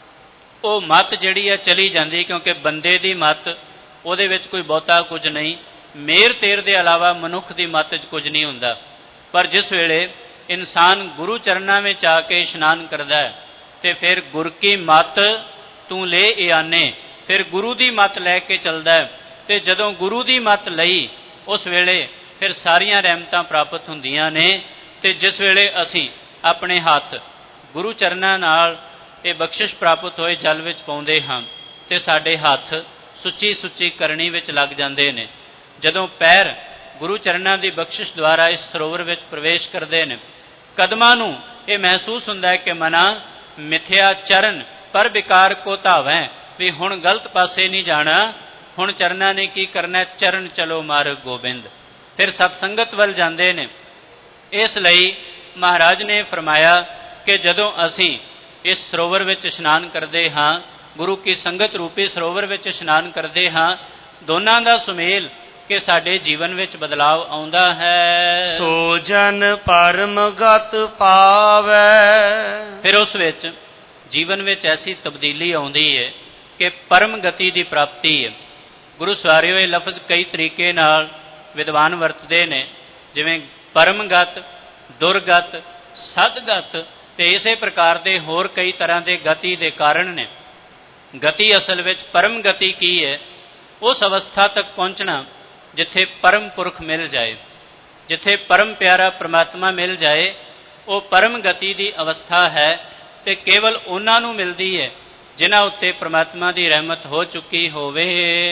ਉਹ ਮੱਤ ਜਿਹੜੀ ਹੈ ਚਲੀ ਜਾਂਦੀ, ਕਿਉਂਕਿ ਬੰਦੇ ਦੀ ਮੱਤ ਉਹਦੇ ਵਿੱਚ ਕੋਈ ਬਹੁਤਾ ਕੁਝ ਨਹੀਂ, ਮੇਰ ਤੇਰ ਦੇ ਇਲਾਵਾ ਮਨੁੱਖ ਦੀ ਮੱਤ 'ਚ ਕੁਝ ਨਹੀਂ ਹੁੰਦਾ। ਪਰ ਜਿਸ ਵੇਲੇ ਇਨਸਾਨ ਗੁਰੂ ਚਰਨਾਂ ਵਿੱਚ ਆ ਕੇ ਇਸ਼ਨਾਨ ਕਰਦਾ ਹੈ ਤੇ ਫਿਰ ਗੁਰ ਕੀ ਮੱਤ ਤੂੰ ਲੈ ਇਆਨੇ, ਫਿਰ ਗੁਰੂ ਦੀ ਮੱਤ ਲੈ ਕੇ ਚੱਲਦਾ ਹੈ, ਤੇ ਜਦੋਂ ਗੁਰੂ ਦੀ ਮੱਤ ਲਈ ਉਸ ਵੇਲੇ ਫਿਰ ਸਾਰੀਆਂ ਰਹਿਮਤਾਂ ਪ੍ਰਾਪਤ ਹੁੰਦੀਆਂ ਨੇ। ਤੇ ਜਿਸ ਵੇਲੇ ਅਸੀਂ ਆਪਣੇ ਹੱਥ ਗੁਰੂ ਚਰਨਾਂ ਨਾਲ ਇਹ ਬਖਸ਼ਿਸ਼ ਪ੍ਰਾਪਤ ਹੋਏ ਜਲ ਵਿੱਚ ਪਾਉਂਦੇ ਹਾਂ ਤੇ ਸਾਡੇ ਹੱਥ ਸੁੱਚੀ ਸੁੱਚੀ ਕਰਨੀ ਵਿੱਚ ਲੱਗ ਜਾਂਦੇ ਨੇ। ਜਦੋਂ ਪੈਰ ਗੁਰੂ ਚਰਨਾਂ ਦੀ ਬਖਸ਼ਿਸ਼ ਦੁਆਰਾ ਇਸ ਸਰੋਵਰ ਵਿੱਚ ਪ੍ਰਵੇਸ਼ ਕਰਦੇ ਨੇ, ਕਦਮਾਂ ਨੂੰ ਇਹ ਮਹਿਸੂਸ ਹੁੰਦਾ ਹੈ ਕਿ ਮਨਾ ਮਿਥਿਆ ਚਰਨ ਪਰ ਵਿਕਾਰ ਕੋ ਧਾਵੈ, ਵੀ ਹੁਣ ਗਲਤ ਪਾਸੇ ਨਹੀਂ ਜਾਣਾ, ਹੁਣ ਚਰਨਾਂ ਨੇ ਕੀ ਕਰਨਾ, ਚਰਨ ਚਲੋ ਮਾਰਗ ਗੋਬਿੰਦ। ਫਿਰ ਸਤਸੰਗਤ ਵੱਲ ਜਾਂਦੇ ਨੇ। ਇਸ ਲਈ ਮਹਾਰਾਜ ਨੇ ਫਰਮਾਇਆ ਕਿ ਜਦੋਂ ਅਸੀਂ ਇਸ ਸਰੋਵਰ ਵਿੱਚ ਇਸ਼ਨਾਨ ਕਰਦੇ ਹਾਂ, ਗੁਰੂ ਕੀ ਸੰਗਤ ਰੂਪੀ ਸਰੋਵਰ ਵਿੱਚ ਇਸ਼ਨਾਨ ਕਰਦੇ ਹਾਂ, ਦੋਨਾਂ ਦਾ ਸੁਮੇਲ ਕਿ ਸਾਡੇ ਜੀਵਨ ਵਿੱਚ ਬਦਲਾਵ ਆਉਂਦਾ ਹੈ। ਸੋ ਜਨ ਪਰਮ ਗਤ ਪਾਵੈ, ਫਿਰ ਉਸ ਵਿੱਚ ਜੀਵਨ ਵਿੱਚ ਐਸੀ ਤਬਦੀਲੀ ਆਉਂਦੀ ਹੈ ਕਿ ਪਰਮ ਗਤੀ ਦੀ ਪ੍ਰਾਪਤੀ ਹੈ। ਗੁਰੂ ਸਵਾਰਿਓ ਇਹ ਲਫ਼ਜ਼ ਕਈ ਤਰੀਕੇ ਨਾਲ ਵਿਦਵਾਨ ਵਰਤਦੇ ਨੇ, ਜਿਵੇਂ ਪਰਮਗਤ, ਦੁਰਗਤ, ਸਦਗਤ, ਤੇ ਇਸੇ ਪ੍ਰਕਾਰ ਦੇ ਹੋਰ ਕਈ ਤਰ੍ਹਾਂ ਦੇ ਗਤੀ ਦੇ ਕਾਰਨ ਨੇ। ਗਤੀ ਅਸਲ ਵਿੱਚ ਪਰਮ ਗਤੀ ਕੀ ਹੈ? ਉਸ ਅਵਸਥਾ ਤੱਕ ਪਹੁੰਚਣਾ ਜਿੱਥੇ ਪਰਮ ਪੁਰਖ ਮਿਲ ਜਾਏ, ਜਿੱਥੇ ਪਰਮ ਪਿਆਰਾ ਪ੍ਰਮਾਤਮਾ ਮਿਲ ਜਾਏ, ਉਹ ਪਰਮ ਗਤੀ ਦੀ ਅਵਸਥਾ ਹੈ। ਤੇ ਕੇਵਲ ਉਹਨਾਂ ਨੂੰ ਮਿਲਦੀ ਹੈ ਜਿਨ੍ਹਾਂ ਉੱਤੇ ਪ੍ਰਮਾਤਮਾ ਦੀ ਰਹਿਮਤ ਹੋ ਚੁੱਕੀ ਹੋਵੇ।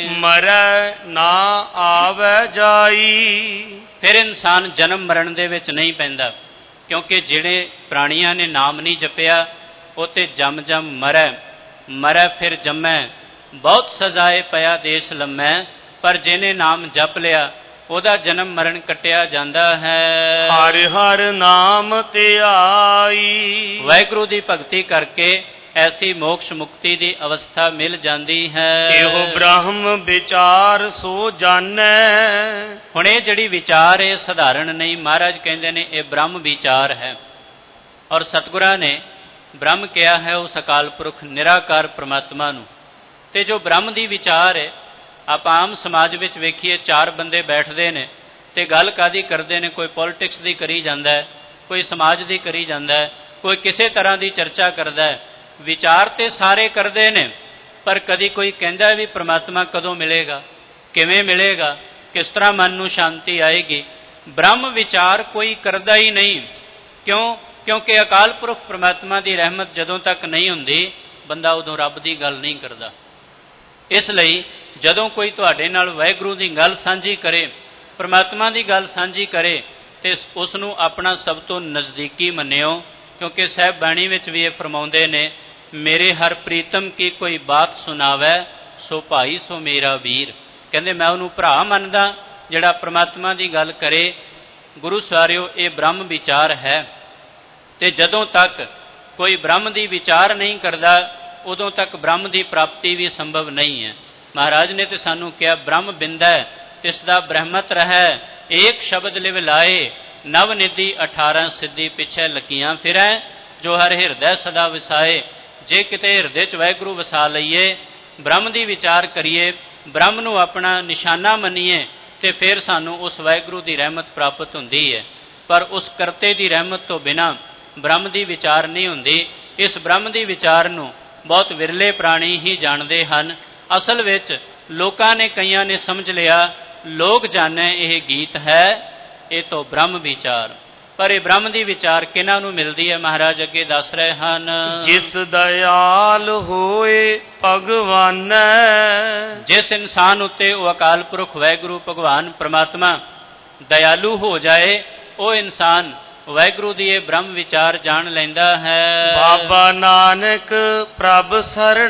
ਮਰੈ ਨਾ ਆਵੈ ਜਾਈ, ਫਿਰ ਇਨਸਾਨ ਜਨਮ ਮਰਨ ਦੇ ਵਿੱਚ ਨਹੀਂ ਪੈਂਦਾ, ਕਿਉਂਕਿ ਜਿਹੜੇ ਪ੍ਰਾਣੀਆਂ ਨੇ ਨਾਮ ਨਹੀਂ ਜਪਿਆ ਉਹ ਤੇ ਜਮ ਜਮ ਮਰੈ, ਮਰੈ ਫਿਰ ਜੰਮੈ, ਬਹੁਤ ਸਜ਼ਾਏ ਪਿਆ ਦੇਸ ਲੰਮੈ, ਪਰ ਜਿਹਨੇ ਨਾਮ ਜਪ ਲਿਆ ਉਹਦਾ ਜਨਮ ਮਰਨ ਕੱਟਿਆ ਜਾਂਦਾ ਹੈ। ਹਰ ਹਰ ਨਾਮ ਧਿਆਈ, ਵਾਹਿਗੁਰੂ ਦੀ ਭਗਤੀ ਕਰਕੇ ਐਸੀ ਮੋਕਸ਼ ਮੁਕਤੀ ਦੀ ਅਵਸਥਾ ਮਿਲ ਜਾਂਦੀ ਹੈ। ਇਹੋ ਬ੍ਰਹਮ ਵਿਚਾਰ ਸੋ ਜਾਣੈ, ਹੁਣ ਇਹ ਜਿਹੜੀ ਵਿਚਾਰ ਹੈ ਸਧਾਰਨ ਨਹੀਂ, ਮਹਾਰਾਜ ਕਹਿੰਦੇ ਨੇ ਇਹ ਬ੍ਰਹਮ ਵਿਚਾਰ ਹੈ। ਔਰ ਸਤਿਗੁਰਾਂ ਨੇ ਬ੍ਰਹਮ ਕਿਹਾ ਹੈ ਉਸ ਅਕਾਲ ਪੁਰਖ ਨਿਰਾਕਾਰ ਪ੍ਰਮਾਤਮਾ ਨੂੰ। ਤੇ ਜੋ ਬ੍ਰਹਮ ਦੀ ਵਿਚਾਰ ਹੈ, ਆਪਾਂ ਆਮ ਸਮਾਜ ਵਿੱਚ ਵੇਖੀਏ ਚਾਰ ਬੰਦੇ ਬੈਠਦੇ ਨੇ ਤੇ ਗੱਲ ਕਾਦੀ ਕਰਦੇ ਨੇ, ਕੋਈ ਪੋਲਿਟਿਕਸ ਦੀ ਕਰੀ ਜਾਂਦਾ ਹੈ, ਕੋਈ ਸਮਾਜ ਦੀ ਕਰੀ ਜਾਂਦਾ ਹੈ, ਕੋਈ ਕਿਸੇ ਤਰ੍ਹਾਂ ਦੀ ਚਰਚਾ ਕਰਦਾ ਹੈ। ਵਿਚਾਰ ਤੇ ਸਾਰੇ ਕਰਦੇ ਨੇ, ਪਰ ਕਦੀ ਕੋਈ ਕਹਿੰਦਾ ਵੀ ਪ੍ਰਮਾਤਮਾ ਕਦੋਂ ਮਿਲੇਗਾ, ਕਿਵੇਂ ਮਿਲੇਗਾ, ਕਿਸ ਤਰ੍ਹਾਂ ਮਨ ਨੂੰ ਸ਼ਾਂਤੀ ਆਏਗੀ। ਬ੍ਰਹਮ ਵਿਚਾਰ ਕੋਈ ਕਰਦਾ ਹੀ ਨਹੀਂ। ਕਿਉਂ? ਕਿਉਂਕਿ ਅਕਾਲ ਪੁਰਖ ਪ੍ਰਮਾਤਮਾ ਦੀ ਰਹਿਮਤ ਜਦੋਂ ਤੱਕ ਨਹੀਂ ਹੁੰਦੀ, ਬੰਦਾ ਉਦੋਂ ਰੱਬ ਦੀ ਗੱਲ ਨਹੀਂ ਕਰਦਾ। ਇਸ ਲਈ ਜਦੋਂ ਕੋਈ ਤੁਹਾਡੇ ਨਾਲ ਵਾਹਿਗੁਰੂ ਦੀ ਗੱਲ ਸਾਂਝੀ ਕਰੇ, ਪ੍ਰਮਾਤਮਾ ਦੀ ਗੱਲ ਸਾਂਝੀ ਕਰੇ, ਤੇ ਉਸ ਨੂੰ ਆਪਣਾ ਸਭ ਤੋਂ ਨਜ਼ਦੀਕੀ ਮੰਨਿਓ, ਕਿਉਂਕਿ ਸਾਹਿਬ ਬਾਣੀ ਵਿੱਚ ਵੀ ਇਹ ਫਰਮਾਉਂਦੇ ਨੇ, ਮੇਰੇ ਹਰ ਪ੍ਰੀਤਮ ਕੀ ਕੋਈ ਬਾਤ ਸੁਣਾਵੈ, ਸੋ ਭਾਈ ਸੋ ਮੇਰਾ ਵੀਰ। ਕਹਿੰਦੇ ਮੈਂ ਉਹਨੂੰ ਭਰਾ ਮੰਨਦਾ ਜਿਹੜਾ ਪ੍ਰਮਾਤਮਾ ਦੀ ਗੱਲ ਕਰੇ। ਗੁਰੂ ਸਵਾਰਿਓ ਇਹ ਬ੍ਰਹਮ ਵਿਚਾਰ ਹੈ। ਤੇ ਜਦੋਂ ਤੱਕ ਕੋਈ ਬ੍ਰਹਮ ਦੀ ਵਿਚਾਰ ਨਹੀਂ ਕਰਦਾ, ਉਦੋਂ ਤੱਕ ਬ੍ਰਹਮ ਦੀ ਪ੍ਰਾਪਤੀ ਵੀ ਸੰਭਵ ਨਹੀਂ ਹੈ। ਮਹਾਰਾਜ ਨੇ ਤੇ ਸਾਨੂੰ ਕਿਹਾ, ਬ੍ਰਹਮ ਬਿੰਦੈ ਤਿਸ ਦਾ ਬ੍ਰਹਮਤ ਰਹਿ, ਏਕ ਸ਼ਬਦ ਲਿਵ ਲਾਏ, ਨਵ ਨਿਧੀ ਅਠਾਰਾਂ ਸਿੱਧੀ ਪਿੱਛੇ ਲਕੀਆਂ ਫਿਰੈ, ਜੋ ਹਰ ਹਿਰਦੈ ਸਦਾ ਵਸਾਏ। ਜੇ ਕਿਤੇ ਹਿਰਦੇ 'ਚ ਵਾਹਿਗੁਰੂ ਵਸਾ ਲਈਏ, ਬ੍ਰਹਮ ਦੀ ਵਿਚਾਰ ਕਰੀਏ, ਬ੍ਰਹਮ ਨੂੰ ਆਪਣਾ ਨਿਸ਼ਾਨਾ ਮੰਨੀਏ, ਤੇ ਫਿਰ ਸਾਨੂੰ ਉਸ ਵਾਹਿਗੁਰੂ ਦੀ ਰਹਿਮਤ ਪ੍ਰਾਪਤ ਹੁੰਦੀ ਹੈ। ਪਰ ਉਸ ਕਰਤੇ ਦੀ ਰਹਿਮਤ ਤੋਂ ਬਿਨਾਂ ਬ੍ਰਹਮ ਦੀ ਵਿਚਾਰ ਨਹੀਂ ਹੁੰਦੀ। ਇਸ ਬ੍ਰਹਮ ਦੀ ਵਿਚਾਰ ਨੂੰ ਬਹੁਤ ਵਿਰਲੇ ਪ੍ਰਾਣੀ ਹੀ ਜਾਣਦੇ ਹਨ। ਅਸਲ ਵਿੱਚ ਲੋਕਾਂ ਨੇ, ਕਈਆਂ ਨੇ ਸਮਝ ਲਿਆ ਲੋਕ ਜਾਣੈ ਇਹ ਗੀਤ ਹੈ, ਇਹ ਤੋਂ ਬ੍ਰਹਮ ਵਿਚਾਰ। ਪਰ ਇਹ ਬ੍ਰਹਮ ਦੀ ਵਿਚਾਰ ਕਿਹਨਾਂ ਨੂੰ ਮਿਲਦੀ ਹੈ? ਮਹਾਰਾਜ ਅੱਗੇ ਦੱਸ ਰਹੇ ਹਨ, ਜਿਸ ਦਇਆਲ ਹੋਏ ਭਗਵਾਨ, ਜਿਸ ਇਨਸਾਨ ਉੱਤੇ ਉਹ ਅਕਾਲ ਪੁਰਖ ਵਾਹਿਗੁਰੂ ਭਗਵਾਨ ਪ੍ਰਮਾਤਮਾ ਦਇਆਲੂ ਹੋ ਜਾਏ, ਉਹ ਇਨਸਾਨ ਵਾਹਿਗੁਰੂ ਦੀ ਇਹ ਬ੍ਰਹਮ ਵਿਚਾਰ ਜਾਣ ਲੈਂਦਾ ਹੈ। ਬਾਬਾ ਨਾਨਕ ਪ੍ਰਭ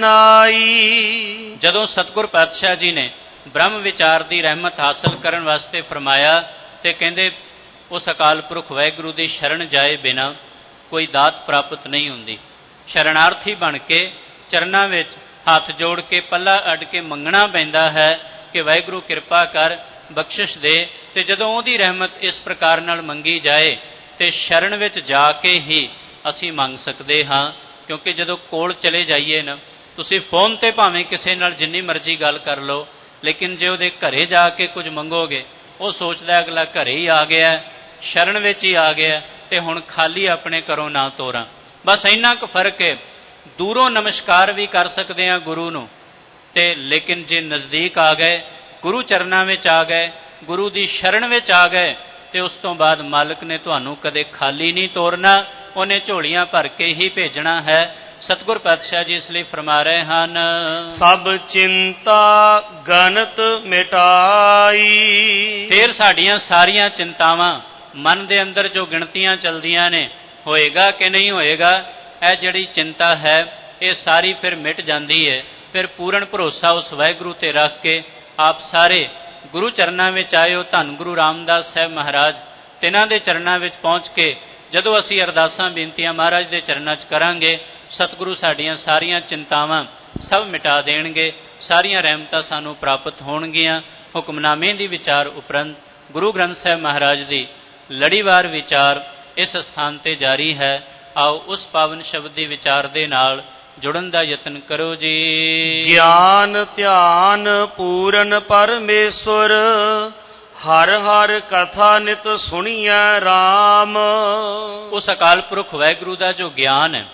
ਸਰਣਾਈ, ਜਦੋਂ ਸਤਿਗੁਰ ਪਾਤਸ਼ਾਹ ਜੀ ਨੇ ਬ੍ਰਹਮ ਵਿਚਾਰ ਦੀ ਰਹਿਮਤ ਹਾਸਲ ਕਰਨ ਵਾਸਤੇ ਫਰਮਾਇਆ, ਤੇ ਕਹਿੰਦੇ ਉਸ ਅਕਾਲ ਪੁਰਖ ਵਾਹਿਗੁਰੂ ਦੀ ਸ਼ਰਨ ਜਾਏ ਬਿਨਾਂ ਕੋਈ ਦਾਤ ਪ੍ਰਾਪਤ ਨਹੀਂ ਹੁੰਦੀ। ਸ਼ਰਨਾਰਥੀ ਬਣ ਕੇ ਚਰਨਾਂ ਵਿੱਚ ਹੱਥ ਜੋੜ ਕੇ ਪੱਲਾ ਅੱਡ ਕੇ ਮੰਗਣਾ ਪੈਂਦਾ ਹੈ ਕਿ ਵਾਹਿਗੁਰੂ ਕਿਰਪਾ ਕਰ, ਬਖਸ਼ਿਸ਼ ਦੇ। ਤੇ ਜਦੋਂ ਉਹਦੀ ਰਹਿਮਤ ਇਸ ਪ੍ਰਕਾਰ ਨਾਲ ਮੰਗੀ ਜਾਏ ਤੇ ਸ਼ਰਨ ਵਿੱਚ ਜਾ ਕੇ ਹੀ ਅਸੀਂ ਮੰਗ ਸਕਦੇ ਹਾਂ। ਕਿਉਂਕਿ ਜਦੋਂ ਕੋਲ ਚਲੇ ਜਾਈਏ ਨਾ, ਤੁਸੀਂ ਫੋਨ ਤੇ ਭਾਵੇਂ ਕਿਸੇ ਨਾਲ ਜਿੰਨੀ ਮਰਜ਼ੀ ਗੱਲ ਕਰ ਲਓ, ਲੇਕਿਨ ਜੇ ਉਹਦੇ ਘਰੇ ਜਾ ਕੇ ਕੁਝ ਮੰਗੋਗੇ, ਉਹ ਸੋਚਦਾ ਅਗਲਾ ਘਰੇ ਹੀ ਆ ਗਿਆ, ਸ਼ਰਨ ਵਿੱਚ ਹੀ ਆ ਗਿਆ, ਤੇ ਹੁਣ ਖਾਲੀ ਆਪਣੇ ਘਰੋਂ ਨਾ ਤੋਰਾਂ। ਬਸ ਇੰਨਾ ਕੁ ਫਰਕ ਹੈ। ਦੂਰੋਂ ਨਮਸਕਾਰ ਵੀ ਕਰ ਸਕਦੇ ਹਾਂ ਗੁਰੂ ਨੂੰ, ਤੇ ਲੇਕਿਨ ਜੇ ਨਜ਼ਦੀਕ ਆ ਗਏ, ਗੁਰੂ ਚਰਨਾਂ ਵਿੱਚ ਆ ਗਏ, ਗੁਰੂ ਦੀ ਸ਼ਰਨ ਵਿੱਚ ਆ ਗਏ, ਤੇ ਉਸ ਤੋਂ ਬਾਅਦ ਮਾਲਕ ਨੇ ਤੁਹਾਨੂੰ ਕਦੇ ਖਾਲੀ ਨਹੀਂ ਤੋਰਨਾ, ਉਹਨੇ ਝੋਲੀਆਂ ਭਰ ਕੇ ਹੀ ਭੇਜਣਾ ਹੈ। ਸਤਿਗੁਰ ਪਾਤਸ਼ਾਹ ਜੀ ਇਸ ਲਈ ਫਰਮਾ ਰਹੇ ਹਨ, ਸਭ ਚਿੰਤਾ ਗਨਤ ਮਿਟਾਈ। ਫਿਰ ਸਾਡੀਆਂ ਸਾਰੀਆਂ ਚਿੰਤਾਵਾਂ ਮਨ ਦੇ ਅੰਦਰ ਜੋ ਗਿਣਤੀਆਂ ਚਲਦੀਆਂ ਨੇ, ਹੋਏਗਾ ਕਿ ਨਹੀਂ ਹੋਏਗਾ, ਇਹ ਜਿਹੜੀ ਚਿੰਤਾ ਹੈ ਇਹ ਸਾਰੀ ਫਿਰ ਮਿਟ ਜਾਂਦੀ ਹੈ। ਫਿਰ ਪੂਰਨ ਭਰੋਸਾ ਉਸ ਵਾਹਿਗੁਰੂ ਤੇ ਰੱਖ ਕੇ ਆਪ ਸਾਰੇ ਗੁਰੂ ਚਰਨਾਂ ਵਿੱਚ ਆਇਓ। ਧੰਨ ਗੁਰੂ ਰਾਮਦਾਸ ਸਾਹਿਬ ਮਹਾਰਾਜ, ਤਿਨਾਂ ਦੇ ਚਰਨਾਂ ਵਿੱਚ ਪਹੁੰਚ ਕੇ ਜਦੋਂ ਅਸੀਂ ਅਰਦਾਸਾਂ ਬੇਨਤੀਆਂ ਮਹਾਰਾਜ ਦੇ ਚਰਨਾਂ 'ਚ ਕਰਾਂਗੇ, ਸਤਿਗੁਰੂ ਸਾਡੀਆਂ ਸਾਰੀਆਂ ਚਿੰਤਾਵਾਂ ਸਭ ਮਿਟਾ ਦੇਣਗੇ, ਸਾਰੀਆਂ ਰਹਿਮਤਾਂ ਸਾਨੂੰ ਪ੍ਰਾਪਤ ਹੋਣਗੀਆਂ। ਹੁਕਮਨਾਮੇ ਦੀ ਵਿਚਾਰ ਉਪਰੰਤ ਗੁਰੂ ਗ੍ਰੰਥ ਸਾਹਿਬ ਮਹਾਰਾਜ ਦੀ ਲੜੀਵਾਰ ਵਿਚਾਰ ਇਸ ਸਥਾਨ ਤੇ ਜਾਰੀ ਹੈ। ਆਓ ਉਸ ਪਾਵਨ ਸ਼ਬਦ ਦੀ ਵਿਚਾਰ ਦੇ ਨਾਲ ਜੁੜਨ ਦਾ ਯਤਨ ਕਰੋ ਜੀ। ਗਿਆਨ ਧਿਆਨ ਪੂਰਨ ਪਰਮੇਸ਼ਵਰ, ਹਰ ਹਰ ਕਥਾ ਨਿਤ ਸੁਣੀਐ ਰਾਮ। ਉਸ ਅਕਾਲ ਪੁਰਖ ਵਾਹਿਗੁਰੂ ਦਾ ਜੋ ਗਿਆਨ ਹੈ,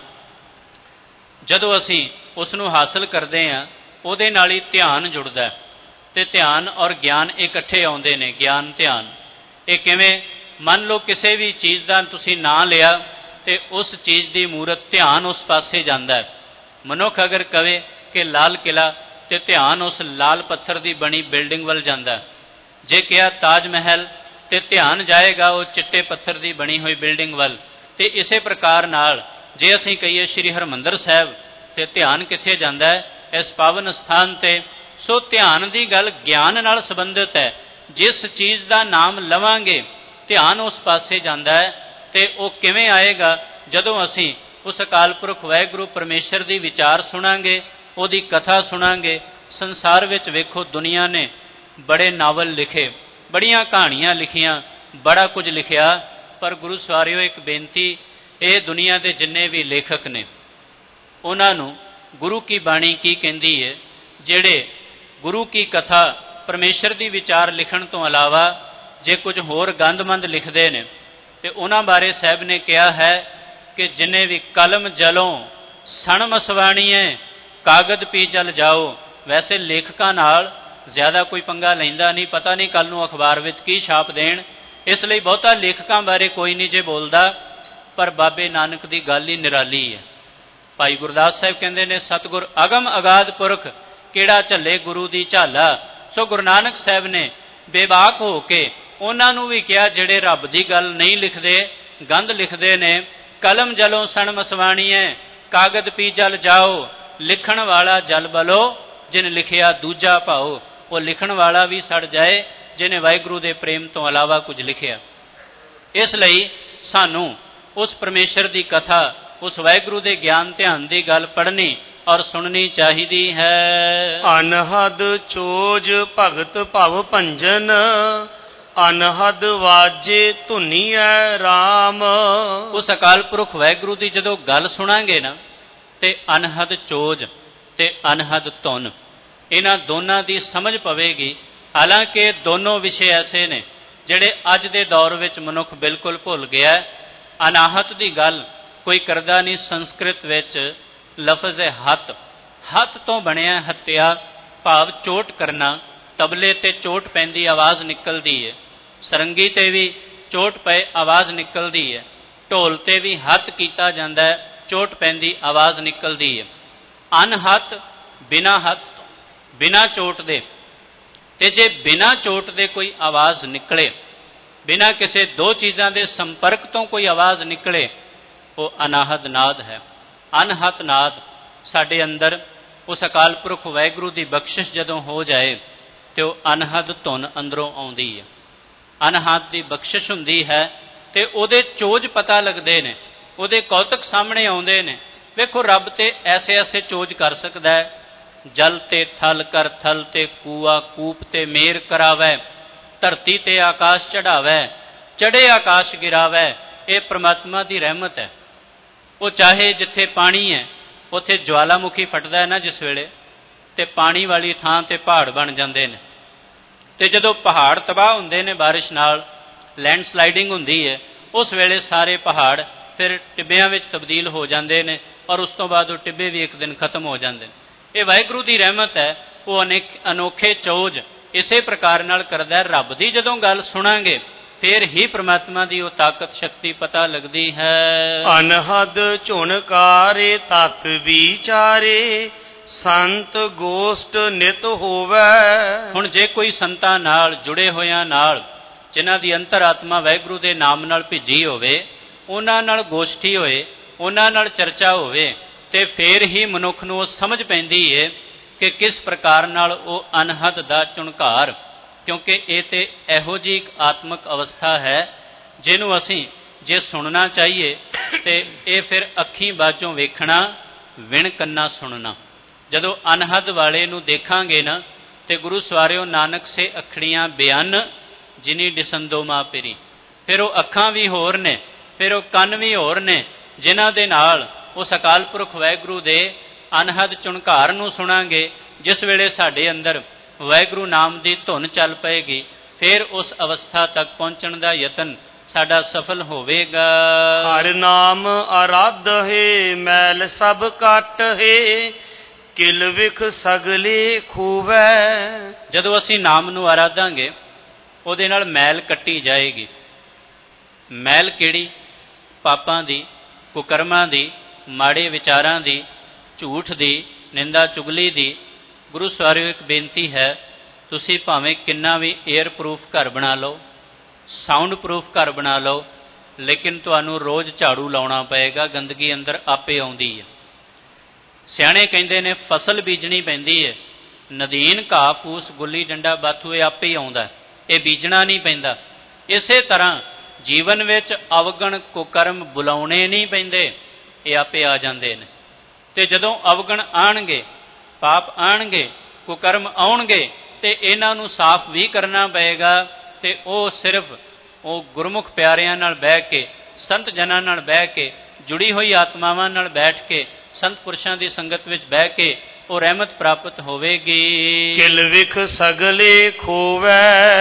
ਜਦੋਂ ਅਸੀਂ ਉਸ ਨੂੰ ਹਾਸਲ ਕਰਦੇ ਹਾਂ, ਉਹਦੇ ਨਾਲ ਹੀ ਧਿਆਨ ਜੁੜਦਾ, ਤੇ ਧਿਆਨ ਔਰ ਗਿਆਨ ਇਕੱਠੇ ਆਉਂਦੇ ਨੇ। ਗਿਆਨ ਧਿਆਨ ਇਹ ਕਿਵੇਂ? ਮੰਨ ਲਓ ਕਿਸੇ ਵੀ ਚੀਜ਼ ਦਾ ਤੁਸੀਂ ਨਾਂ ਲਿਆ ਤੇ ਉਸ ਚੀਜ਼ ਦੀ ਮੂਰਤ, ਧਿਆਨ ਉਸ ਪਾਸੇ ਜਾਂਦਾ ਹੈ। ਮਨੁੱਖ ਅਗਰ ਕਵੇ ਕਿ ਲਾਲ ਕਿਲਾ, ਤੇ ਧਿਆਨ ਉਸ ਲਾਲ ਪੱਥਰ ਦੀ ਬਣੀ ਬਿਲਡਿੰਗ ਵੱਲ ਜਾਂਦਾ। ਜੇ ਕਿਹਾ ਤਾਜ ਮਹਿਲ, ਤੇ ਧਿਆਨ ਜਾਏਗਾ ਉਹ ਚਿੱਟੇ ਪੱਥਰ ਦੀ ਬਣੀ ਹੋਈ ਬਿਲਡਿੰਗ ਵੱਲ। ਤੇ ਇਸੇ ਪ੍ਰਕਾਰ ਨਾਲ ਜੇ ਅਸੀਂ ਕਹੀਏ ਸ਼੍ਰੀ ਹਰਿਮੰਦਰ ਸਾਹਿਬ, ਤੇ ਧਿਆਨ ਕਿੱਥੇ ਜਾਂਦਾ ਹੈ? ਇਸ ਪਾਵਨ ਸਥਾਨ ਤੇ। ਸੋ ਧਿਆਨ ਦੀ ਗੱਲ ਗਿਆਨ ਨਾਲ ਸੰਬੰਧਿਤ ਹੈ। ਜਿਸ ਚੀਜ਼ ਦਾ ਨਾਮ ਲਵਾਂਗੇ, ਧਿਆਨ ਉਸ ਪਾਸੇ ਜਾਂਦਾ ਹੈ। ਤੇ ਉਹ ਕਿਵੇਂ ਆਏਗਾ? ਜਦੋਂ ਅਸੀਂ ਉਸ ਅਕਾਲ ਪੁਰਖ ਵਾਹਿਗੁਰੂ ਪਰਮੇਸ਼ਰ ਦੀ ਵਿਚਾਰ ਸੁਣਾਂਗੇ, ਉਹਦੀ ਕਥਾ ਸੁਣਾਂਗੇ। ਸੰਸਾਰ ਵਿੱਚ ਵੇਖੋ, ਦੁਨੀਆ ਨੇ ਬੜੇ ਨਾਵਲ ਲਿਖੇ, ਬੜੀਆਂ ਕਹਾਣੀਆਂ ਲਿਖੀਆਂ, ਬੜਾ ਕੁਝ ਲਿਖਿਆ, ਪਰ ਗੁਰੂ ਸਵਾਰਿਓ ਇੱਕ ਬੇਨਤੀ, ਇਹ ਦੁਨੀਆ ਦੇ ਜਿੰਨੇ ਵੀ ਲੇਖਕ ਨੇ, ਉਹਨਾਂ ਨੂੰ ਗੁਰੂ ਕੀ ਬਾਣੀ ਕੀ ਕਹਿੰਦੀ ਹੈ? ਜਿਹੜੇ ਗੁਰੂ ਕੀ ਕਥਾ ਪਰਮੇਸ਼ਰ ਦੀ ਵਿਚਾਰ ਲਿਖਣ ਤੋਂ ਇਲਾਵਾ ਜੇ ਕੁਝ ਹੋਰ ਗੰਦਮੰਦ ਲਿਖਦੇ ਨੇ, ਤੇ ਉਹਨਾਂ ਬਾਰੇ ਸਾਹਿਬ ਨੇ ਕਿਹਾ ਹੈ ਕਿ ਜਿੰਨੇ ਵੀ ਕਲਮ ਜਲੋਂ ਸਣ ਮਸਵਾਣੀਏ, ਕਾਗਜ਼ ਪੀ ਜਲ ਜਾਓ। ਵੈਸੇ ਲੇਖਕਾਂ ਨਾਲ ਜ਼ਿਆਦਾ ਕੋਈ ਪੰਗਾ ਲੈਂਦਾ ਨਹੀਂ, ਪਤਾ ਨਹੀਂ ਕੱਲ੍ਹ ਨੂੰ ਅਖਬਾਰ ਵਿੱਚ ਕੀ ਛਾਪ ਦੇਣ, ਇਸ ਲਈ ਬਹੁਤਾ ਲੇਖਕਾਂ ਬਾਰੇ ਕੋਈ ਨਹੀਂ ਜੇ ਬੋਲਦਾ। ਪਰ ਬਾਬੇ ਨਾਨਕ ਦੀ ਗੱਲ ਹੀ ਨਿਰਾਲੀ ਹੈ। ਭਾਈ ਗੁਰਦਾਸ ਸਾਹਿਬ ਕਹਿੰਦੇ ਨੇ, ਸਤਿਗੁਰ ਅਗਮ ਅਗਾਧ ਪੁਰਖ ਕਿਹੜਾ ਝੱਲੇ ਗੁਰੂ ਦੀ ਝਾਲਾ। ਸੋ ਗੁਰੂ ਨਾਨਕ ਸਾਹਿਬ ਨੇ ਬੇਬਾਕ ਹੋ ਕੇ ਉਹਨਾਂ ਨੂੰ ਵੀ ਕਿਹਾ ਜਿਹੜੇ ਰੱਬ ਦੀ ਗੱਲ ਨਹੀਂ ਲਿਖਦੇ, ਗੰਦ ਲਿਖਦੇ ਨੇ। ਕਲਮ ਜਲੋਂ ਸਣ ਮਸਵਾਣੀਏ, ਕਾਗਜ਼ ਪੀ ਜਲ ਜਾਓ। ਲਿਖਣ ਵਾਲਾ ਜਲ ਬਲੋ, ਜਿਨ ਲਿਖਿਆ ਦੂਜਾ ਭਾਓ। ਉਹ ਲਿਖਣ ਵਾਲਾ ਵੀ ਸੜ ਜਾਏ ਜਿਹਨੇ ਵਾਹਿਗੁਰੂ ਦੇ ਪ੍ਰੇਮ ਤੋਂ ਇਲਾਵਾ ਕੁਝ ਲਿਖਿਆ। ਇਸ ਲਈ ਸਾਨੂੰ ਉਸ ਪਰਮੇਸ਼ਰ ਦੀ ਕਥਾ, ਉਸ ਵਾਹਿਗੁਰੂ ਦੇ ਗਿਆਨ ਧਿਆਨ ਦੀ ਗੱਲ ਪੜ੍ਹਨੀ ਔਰ ਸੁਣਨੀ ਚਾਹੀਦੀ ਹੈ। ਅਨਹਦ ਚੋਜ ਭਗਤ ਭਵ ਭੰਜਨ, ਅਨਹਦ ਵਾਜੇ ਧੁਨੀਐ ਰਾਮ। ਉਸ ਅਕਾਲ ਪੁਰਖ ਵਾਹਿਗੁਰੂ ਦੀ ਜਦੋਂ ਗੱਲ ਸੁਣਾਂਗੇ ਨਾ, ਤੇ ਅਨਹਦ ਚੋਜ ਤੇ ਅਨਹਦ ਧੁਨ, ਇਹਨਾਂ ਦੋਨਾਂ ਦੀ ਸਮਝ ਪਵੇਗੀ। ਹਾਲਾਂਕਿ ਦੋਨੋਂ ਵਿਸ਼ੇ ਐਸੇ ਨੇ ਜਿਹੜੇ ਅੱਜ ਦੇ ਦੌਰ ਵਿੱਚ ਮਨੁੱਖ ਬਿਲਕੁਲ ਭੁੱਲ ਗਿਆ। ਅਨਾਹਤ ਦੀ ਗੱਲ ਕੋਈ ਕਰਦਾ ਨਹੀਂ। ਸੰਸਕ੍ਰਿਤ ਵਿੱਚ ਲਫ਼ਜ਼ ਹੈ ਹੱਥ, ਹੱਥ ਤੋਂ ਬਣਿਆ ਹੱਤਿਆ, ਭਾਵ ਚੋਟ ਕਰਨਾ। ਤਬਲੇ ਤੇ ਚੋਟ ਪੈਂਦੀ ਆਵਾਜ਼ ਨਿਕਲਦੀ ਹੈ, ਸਰੰਗੀ ਤੇ ਵੀ ਚੋਟ ਪਏ ਆਵਾਜ਼ ਨਿਕਲਦੀ ਹੈ, ਢੋਲ ਤੇ ਵੀ ਹੱਥ ਕੀਤਾ ਜਾਂਦਾ ਹੈ, ਚੋਟ ਪੈਂਦੀ ਆਵਾਜ਼ ਨਿਕਲਦੀ ਹੈ। ਅਨਹੱਤ ਬਿਨਾਂ ਹੱਥ, ਬਿਨਾਂ ਚੋਟ ਦੇ। ਤੇ ਜੇ ਬਿਨਾਂ ਚੋਟ ਦੇ ਕੋਈ ਆਵਾਜ਼ ਨਿਕਲੇ, ਬਿਨਾਂ ਕਿਸੇ ਦੋ ਚੀਜ਼ਾਂ ਦੇ ਸੰਪਰਕ ਤੋਂ ਕੋਈ ਆਵਾਜ਼ ਨਿਕਲੇ, ਉਹ ਅਨਾਹਦ ਨਾਦ ਹੈ। ਅਨਹੱਤ ਨਾਦ ਸਾਡੇ ਅੰਦਰ ਉਸ ਅਕਾਲ ਪੁਰਖ ਵਾਹਿਗੁਰੂ ਦੀ ਬਖਸ਼ਿਸ਼ ਜਦੋਂ ਹੋ ਜਾਏ, ਤੇ ਉਹ ਅਨਹਦ ਧੁਨ ਅੰਦਰੋਂ ਆਉਂਦੀ ਹੈ। ਅਨਹਦ ਦੀ ਬਖਸ਼ਿਸ਼ ਹੁੰਦੀ ਹੈ ਤੇ ਉਹਦੇ ਚੋਜ ਪਤਾ ਲੱਗਦੇ ਨੇ, ਉਹਦੇ ਕੌਤਕ ਸਾਹਮਣੇ ਆਉਂਦੇ ਨੇ। ਵੇਖੋ, ਰੱਬ ਤੇ ਐਸੇ ਐਸੇ ਚੋਜ ਕਰ ਸਕਦਾ ਹੈ। ਜਲ ਤੇ ਥਲ ਕਰ ਥਲ ਤੇ ਕੂਆ, ਕੂਪ ਤੇ ਮੇਰ ਕਰਾਵੈ। ਧਰਤੀ ਤੇ ਆਕਾਸ਼ ਚੜਾਵੈ, ਚੜੇ ਆਕਾਸ਼ ਗਿਰਾਵੈ, ਇਹ ਪ੍ਰਮਾਤਮਾ ਦੀ ਰਹਿਮਤ ਹੈ। ਉਹ ਚਾਹੇ ਜਿੱਥੇ ਪਾਣੀ ਹੈ ਉੱਥੇ ਜਵਾਲਾਮੁਖੀ ਫਟਦਾ ਹੈ ਨਾ ਜਿਸ ਵੇਲੇ, ਤੇ ਪਾਣੀ ਵਾਲੀ ਥਾਂ ਤੇ ਪਹਾੜ ਬਣ ਜਾਂਦੇ ਨੇ, ਤੇ ਜਦੋਂ ਪਹਾੜ ਤਬਾਹ ਹੁੰਦੇ ਨੇ ਬਾਰਿਸ਼ ਨਾਲ, ਲੈਂਡਸਲਾਈਡਿੰਗ ਹੁੰਦੀ ਹੈ, ਉਸ ਵੇਲੇ ਸਾਰੇ ਪਹਾੜ ਫਿਰ ਟਿੱਬਿਆਂ ਵਿੱਚ ਤਬਦੀਲ ਹੋ ਜਾਂਦੇ ਨੇ, ਔਰ ਉਸ ਤੋਂ ਬਾਅਦ ਉਹ ਟਿੱਬੇ ਵੀ ਇੱਕ ਦਿਨ ਖਤਮ ਹੋ ਜਾਂਦੇ ਨੇ। ਇਹ ਵਾਹਿਗੁਰੂ ਦੀ ਰਹਿਮਤ ਹੈ। ਉਹ ਅਨੇਕ ਅਨੋਖੇ ਚੌਜ ਇਸੇ ਪ੍ਰਕਾਰ ਨਾਲ ਕਰਦਾ ਹੈ। ਰੱਬ ਦੀ ਜਦੋਂ ਗੱਲ ਸੁਣਾਂਗੇ ਫਿਰ ਹੀ ਪ੍ਰਮਾਤਮਾ ਦੀ ਉਹ ਤਾਕਤ ਸ਼ਕਤੀ ਪਤਾ ਲੱਗਦੀ ਹੈ। ਅਨਹਦ ਝੁਣਕਾਰੇ ਤਤ ਵਿਚਾਰੇ, ਸੰਤ ਗੋਸ਼ਟ ਨਿਤ ਹੋਵੇ। ਹੁਣ ਜੇ ਕੋਈ ਸੰਤਾਂ ਨਾਲ ਜੁੜੇ ਹੋਇਆਂ ਨਾਲ, ਜਿਨ੍ਹਾਂ ਦੀ ਅੰਤਰਾਤਮਾ ਵਾਹਿਗੁਰੂ ਦੇ ਨਾਮ ਨਾਲ ਭਿੱਜੀ ਹੋਵੇ, ਉਹਨਾਂ ਨਾਲ ਗੋਸ਼ਟੀ ਹੋਏ, ਉਹਨਾਂ ਨਾਲ ਚਰਚਾ ਹੋਵੇ, ਤੇ ਫਿਰ ਹੀ ਮਨੁੱਖ ਨੂੰ ਉਹ ਸਮਝ ਪੈਂਦੀ ਹੈ ਕਿ ਕਿਸ ਪ੍ਰਕਾਰ ਨਾਲ ਉਹ ਅਨਹਦ ਦਾ ਝੁਣਕਾਰ, ਕਿਉਂਕਿ ਇਹ ਤੇ ਇਹੋ ਜਿਹੀ ਇੱਕ ਆਤਮਿਕ ਅਵਸਥਾ ਹੈ ਜਿਹਨੂੰ ਅਸੀਂ ਜੇ ਸੁਣਨਾ ਚਾਹੀਏ ਤੇ ਇਹ ਫਿਰ ਅੱਖੀਂ ਬਾਝੋਂ ਵੇਖਣਾ, ਵਿਣ ਕੰਨਾਂ ਸੁਣਨਾ। ਜਦੋਂ ਅਨਹਦ ਵਾਲੇ ਨੂੰ ਦੇਖਾਂਗੇ ਨਾ, ਤੇ ਗੁਰੂ ਸਵਾਰਿਓ ਨਾਨਕ ਸੇ ਅੱਖੜੀਆਂ ਬਿਆਨ ਜਿਨੀ ਡਿਸੰਦੋ ਮਾਂ ਪੇਰੀ। ਫਿਰ ਉਹ ਅੱਖਾਂ ਵੀ ਹੋਰ ਨੇ, ਫਿਰ ਉਹ ਕੰਨ ਵੀ ਹੋਰ ਨੇ, ਜਿਨ੍ਹਾਂ ਦੇ ਨਾਲ ਉਸ ਅਕਾਲ ਪੁਰਖ ਵਾਹਿਗੁਰੂ ਦੇ ਅਨਹਦ ਝੁਣਕਾਰ ਨੂੰ ਸੁਣਾਂਗੇ। ਜਿਸ ਵੇਲੇ ਸਾਡੇ ਅੰਦਰ ਵਾਹਿਗੁਰੂ ਨਾਮ ਦੀ ਧੁਨ ਚੱਲ ਪਏਗੀ, ਫਿਰ ਉਸ ਅਵਸਥਾ ਤੱਕ ਪਹੁੰਚਣ ਦਾ ਯਤਨ ਸਾਡਾ ਸਫਲ ਹੋਵੇਗਾ। ਹਰ ਨਾਮ ਆਰਾਧ ਹੈ, ਮੈਲ ਸਭ ਕੱਟ ਹੈ, ਕਿਲ ਵਿਖ ਸਗਲੇ ਖੂਵੈ। ਜਦੋਂ ਅਸੀਂ ਨਾਮ ਨੂੰ ਆਰਾਧਾਂਗੇ ਉਹਦੇ ਨਾਲ ਮੈਲ ਕੱਟੀ ਜਾਏਗੀ। ਮੈਲ ਕਿਹੜੀ? ਪਾਪਾਂ ਦੀ, ਕੁਕਰਮਾਂ ਦੀ, ਮਾੜੇ ਵਿਚਾਰਾਂ ਦੀ, ਝੂਠ ਦੀ, ਨਿੰਦਾ ਚੁਗਲੀ ਦੀ। ਗੁਰੂ ਸਵਾਰਿਓ ਇੱਕ ਬੇਨਤੀ ਹੈ, ਤੁਸੀਂ ਭਾਵੇਂ ਕਿੰਨਾ ਵੀ ਏਅਰ ਪ੍ਰੂਫ ਘਰ ਬਣਾ ਲਓ, ਸਾਊਂਡ ਪ੍ਰੂਫ ਘਰ ਬਣਾ ਲਓ, ਲੇਕਿਨ ਤੁਹਾਨੂੰ ਰੋਜ਼ ਝਾੜੂ ਲਾਉਣਾ ਪਏਗਾ। ਗੰਦਗੀ ਅੰਦਰ ਆਪੇ ਆਉਂਦੀ ਹੈ। ਸਿਆਣੇ ਕਹਿੰਦੇ ਨੇ ਫਸਲ ਬੀਜਣੀ ਪੈਂਦੀ ਹੈ, ਨਦੀਨ ਘਾਹ ਫੂਸ ਗੁੱਲੀ ਡੰਡਾ ਬਾਥੂ ਇਹ ਆਪੇ ਹੀ ਆਉਂਦਾ, ਇਹ ਬੀਜਣਾ ਨਹੀਂ ਪੈਂਦਾ। ਇਸੇ ਤਰ੍ਹਾਂ ਜੀਵਨ ਵਿੱਚ ਅਵਗਣ ਕੁਕਰਮ ਬੁਲਾਉਣੇ ਨਹੀਂ ਪੈਂਦੇ, ਇਹ ਆਪੇ ਆ ਜਾਂਦੇ ਨੇ। ਤੇ ਜਦੋਂ ਅਵਗਣ ਆਣਗੇ, ਪਾਪ ਆਣਗੇ, ਕੁਕਰਮ ਆਉਣਗੇ, ਤੇ ਇਹਨਾਂ ਨੂੰ ਸਾਫ਼ ਵੀ ਕਰਨਾ ਪਏਗਾ। ਤੇ ਉਹ ਸਿਰਫ ਉਹ ਗੁਰਮੁਖ ਪਿਆਰਿਆਂ ਨਾਲ ਬਹਿ ਕੇ, ਸੰਤ ਜਨਾਂ ਨਾਲ ਬਹਿ ਕੇ, ਜੁੜੀ ਹੋਈ ਆਤਮਾਵਾਂ ਨਾਲ ਬੈਠ ਕੇ, ਸੰਤ ਪੁਰਸ਼ਾਂ ਦੀ ਸੰਗਤ ਵਿੱਚ ਬਹਿ ਕੇ ਉਹ ਰਹਿਮਤ ਪ੍ਰਾਪਤ ਹੋਵੇਗੀ। ਕਿਲ ਵਿਖ ਸਗਲੇ ਖੋਵੈ।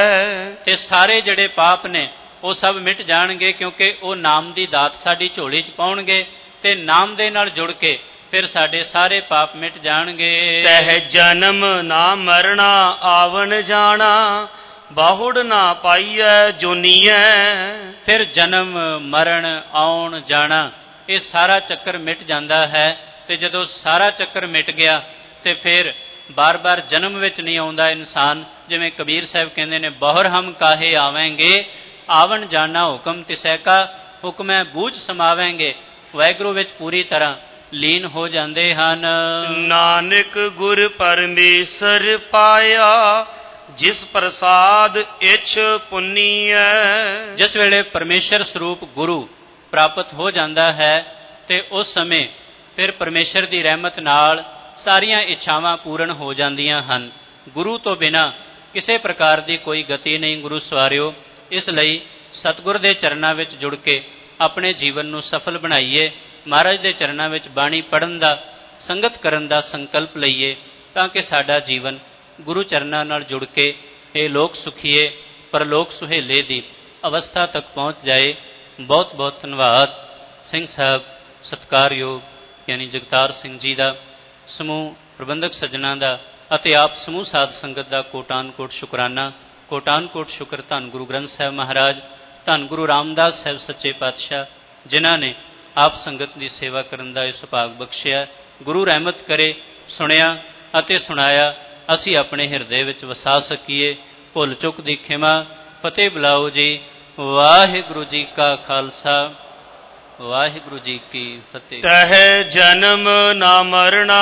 ਤੇ ਸਾਰੇ ਜਿਹੜੇ ਪਾਪ ਨੇ ਉਹ ਸਭ ਮਿਟ ਜਾਣਗੇ, ਕਿਉਂਕਿ ਉਹ ਨਾਮ ਦੀ ਦਾਤ ਸਾਡੀ ਝੋਲੀ 'ਚ ਪਾਉਣਗੇ, ਤੇ ਨਾਮ ਦੇ ਨਾਲ ਜੁੜ ਕੇ ਫਿਰ ਸਾਡੇ ਸਾਰੇ ਪਾਪ ਮਿਟ ਜਾਣਗੇ। ਤਹਿ ਜਨਮ ਨਾ ਮਰਨਾ ਆਵਣ ਜਾਣਾ, ਬਾਹੁੜ ਨਾ ਪਾਈਐ ਜੋਨੀਐ। ਫਿਰ ਜਨਮ ਮਰਨ ਆਉਣ ਜਾਣਾ ਇਹ ਸਾਰਾ ਚੱਕਰ ਮਿਟ ਜਾਂਦਾ ਹੈ। ਤੇ ਜਦੋਂ ਸਾਰਾ ਚੱਕਰ ਮਿਟ ਗਿਆ ਤੇ ਫਿਰ ਬਾਰ-ਬਾਰ ਜਨਮ ਵਿੱਚ ਨਹੀਂ ਆਉਂਦਾ ਇਨਸਾਨ। ਜਿਵੇਂ ਕਬੀਰ ਸਾਹਿਬ ਕਹਿੰਦੇ ਨੇ, ਬਹੁਰ ਹਮ ਕਾਹੇ ਆਵੇਂਗੇ, ਆਵਣ ਜਾਣਾ ਹੁਕਮ ਤਿਸੈ ਕਾ, ਹੁਕਮੈ ਬੂਝ ਸਮਾਵੇਂਗੇ। ਵਾਹਿਗੁਰੂ ਵਿੱਚ ਪੂਰੀ ਤਰ੍ਹਾਂ ਲੀਨ ਹੋ ਜਾਂਦੇ ਹਨ। ਨਾਨਕ ਗੁਰ ਪਰਮੇਸ਼ਰ ਪਾਇਆ, ਜਿਸ ਪ੍ਰਸਾਦ ਇਛ ਪੁੰਨੀਐ। ਜਿਸ ਵੇਲੇ ਪਰਮੇਸ਼ਰ ਸਰੂਪ ਗੁਰੂ ਪ੍ਰਾਪਤ ਹੋ ਜਾਂਦਾ ਹੈ ਤੇ ਉਸ ਸਮੇਂ ਫਿਰ ਪਰਮੇਸ਼ਰ ਦੀ ਰਹਿਮਤ ਨਾਲ ਸਾਰੀਆਂ ਇੱਛਾਵਾਂ ਪੂਰਨ ਹੋ ਜਾਂਦੀਆਂ ਹਨ। ਗੁਰੂ ਤੋਂ ਬਿਨਾਂ ਕਿਸੇ ਪ੍ਰਕਾਰ ਦੀ ਕੋਈ ਗਤੀ ਨਹੀਂ ਗੁਰੂ ਸਵਾਰਿਓ। ਇਸ ਲਈ ਸਤਿਗੁਰ ਦੇ ਚਰਨਾਂ ਵਿੱਚ ਜੁੜ ਕੇ ਆਪਣੇ ਜੀਵਨ ਨੂੰ ਸਫਲ ਬਣਾਈਏ। ਮਹਾਰਾਜ ਦੇ ਚਰਨਾਂ ਵਿੱਚ ਬਾਣੀ ਪੜ੍ਹਨ ਦਾ, ਸੰਗਤ ਕਰਨ ਦਾ ਸੰਕਲਪ ਲਈਏ, ਤਾਂ ਕਿ ਸਾਡਾ ਜੀਵਨ ਗੁਰੂ ਚਰਨਾਂ ਨਾਲ ਜੁੜ ਕੇ ਇਹ ਲੋਕ ਸੁਖੀਏ ਪਰਲੋਕ ਸੁਹੇਲੇ ਦੀ ਅਵਸਥਾ ਤੱਕ ਪਹੁੰਚ ਜਾਏ। ਬਹੁਤ ਬਹੁਤ ਧੰਨਵਾਦ। ਸਿੰਘ ਸਾਹਿਬ ਸਤਿਕਾਰਯੋਗ ਯਾਨੀ ਜਗਤਾਰ ਸਿੰਘ ਜੀ ਦਾ, ਸਮੂਹ ਪ੍ਰਬੰਧਕ ਸੱਜਣਾਂ ਦਾ ਅਤੇ ਆਪ ਸਮੂਹ ਸਾਧ ਸੰਗਤ ਦਾ ਕੋਟਾਨ ਕੋਟ ਸ਼ੁਕਰਾਨਾ। ਕੋਟਾਨ ਕੋਟ ਸ਼ੁਕਰ ਧੰਨ ਗੁਰੂ ਗ੍ਰੰਥ ਸਾਹਿਬ ਮਹਾਰਾਜ, ਧੰਨ ਗੁਰੂ ਰਾਮਦਾਸ ਸਾਹਿਬ ਸੱਚੇ ਪਾਤਸ਼ਾਹ, ਜਿਨ੍ਹਾਂ ਨੇ ਆਪ ਸੰਗਤ ਦੀ ਸੇਵਾ ਕਰਨ ਦਾ ਇਹ ਸੁਭਾਗ ਬਖਸ਼ਿਆ। ਗੁਰੂ ਰਹਿਮਤ ਕਰੇ, ਸੁਣਿਆ ਅਤੇ ਸੁਣਾਇਆ ਅਸੀਂ ਆਪਣੇ ਹਿਰਦੇ ਵਿੱਚ ਵਸਾ ਸਕੀਏ। ਭੁੱਲ ਚੁੱਕ ਦੀ ਖਿਮਾ, ਫਤਿਹ ਬੁਲਾਓ ਜੀ। ਵਾਹਿਗੁਰੂ ਜੀ ਕਾ ਖਾਲਸਾ, ਵਾਹਿਗੁਰੂ ਜੀ ਕੀ ਫਤਿਹ। ਤਹਿ ਜਨਮ ਨਾ ਮਰਨਾ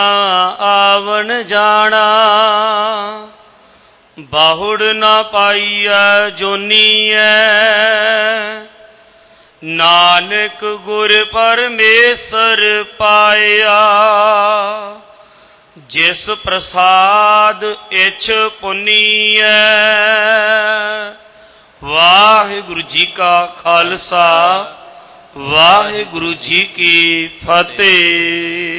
ਆਵਣ ਜਾਣਾ, ਬਾਹੁੜ ਨਾ ਪਾਈਐ ਜੋਨੀਐ। ਨਾਨਕ ਗੁਰ ਪਰਮੇਸ਼ਰ ਪਾਇਆ, ਜਿਸ ਪ੍ਰਸਾਦ ਇਛ ਪੁੰਨੀਐ। ਵਾਹਿਗੁਰੂ ਜੀ ਕਾ ਖਾਲਸਾ ਵਾਹਿਗੁਰੂ ਜੀ ਕੀ ਫਤਿਹ।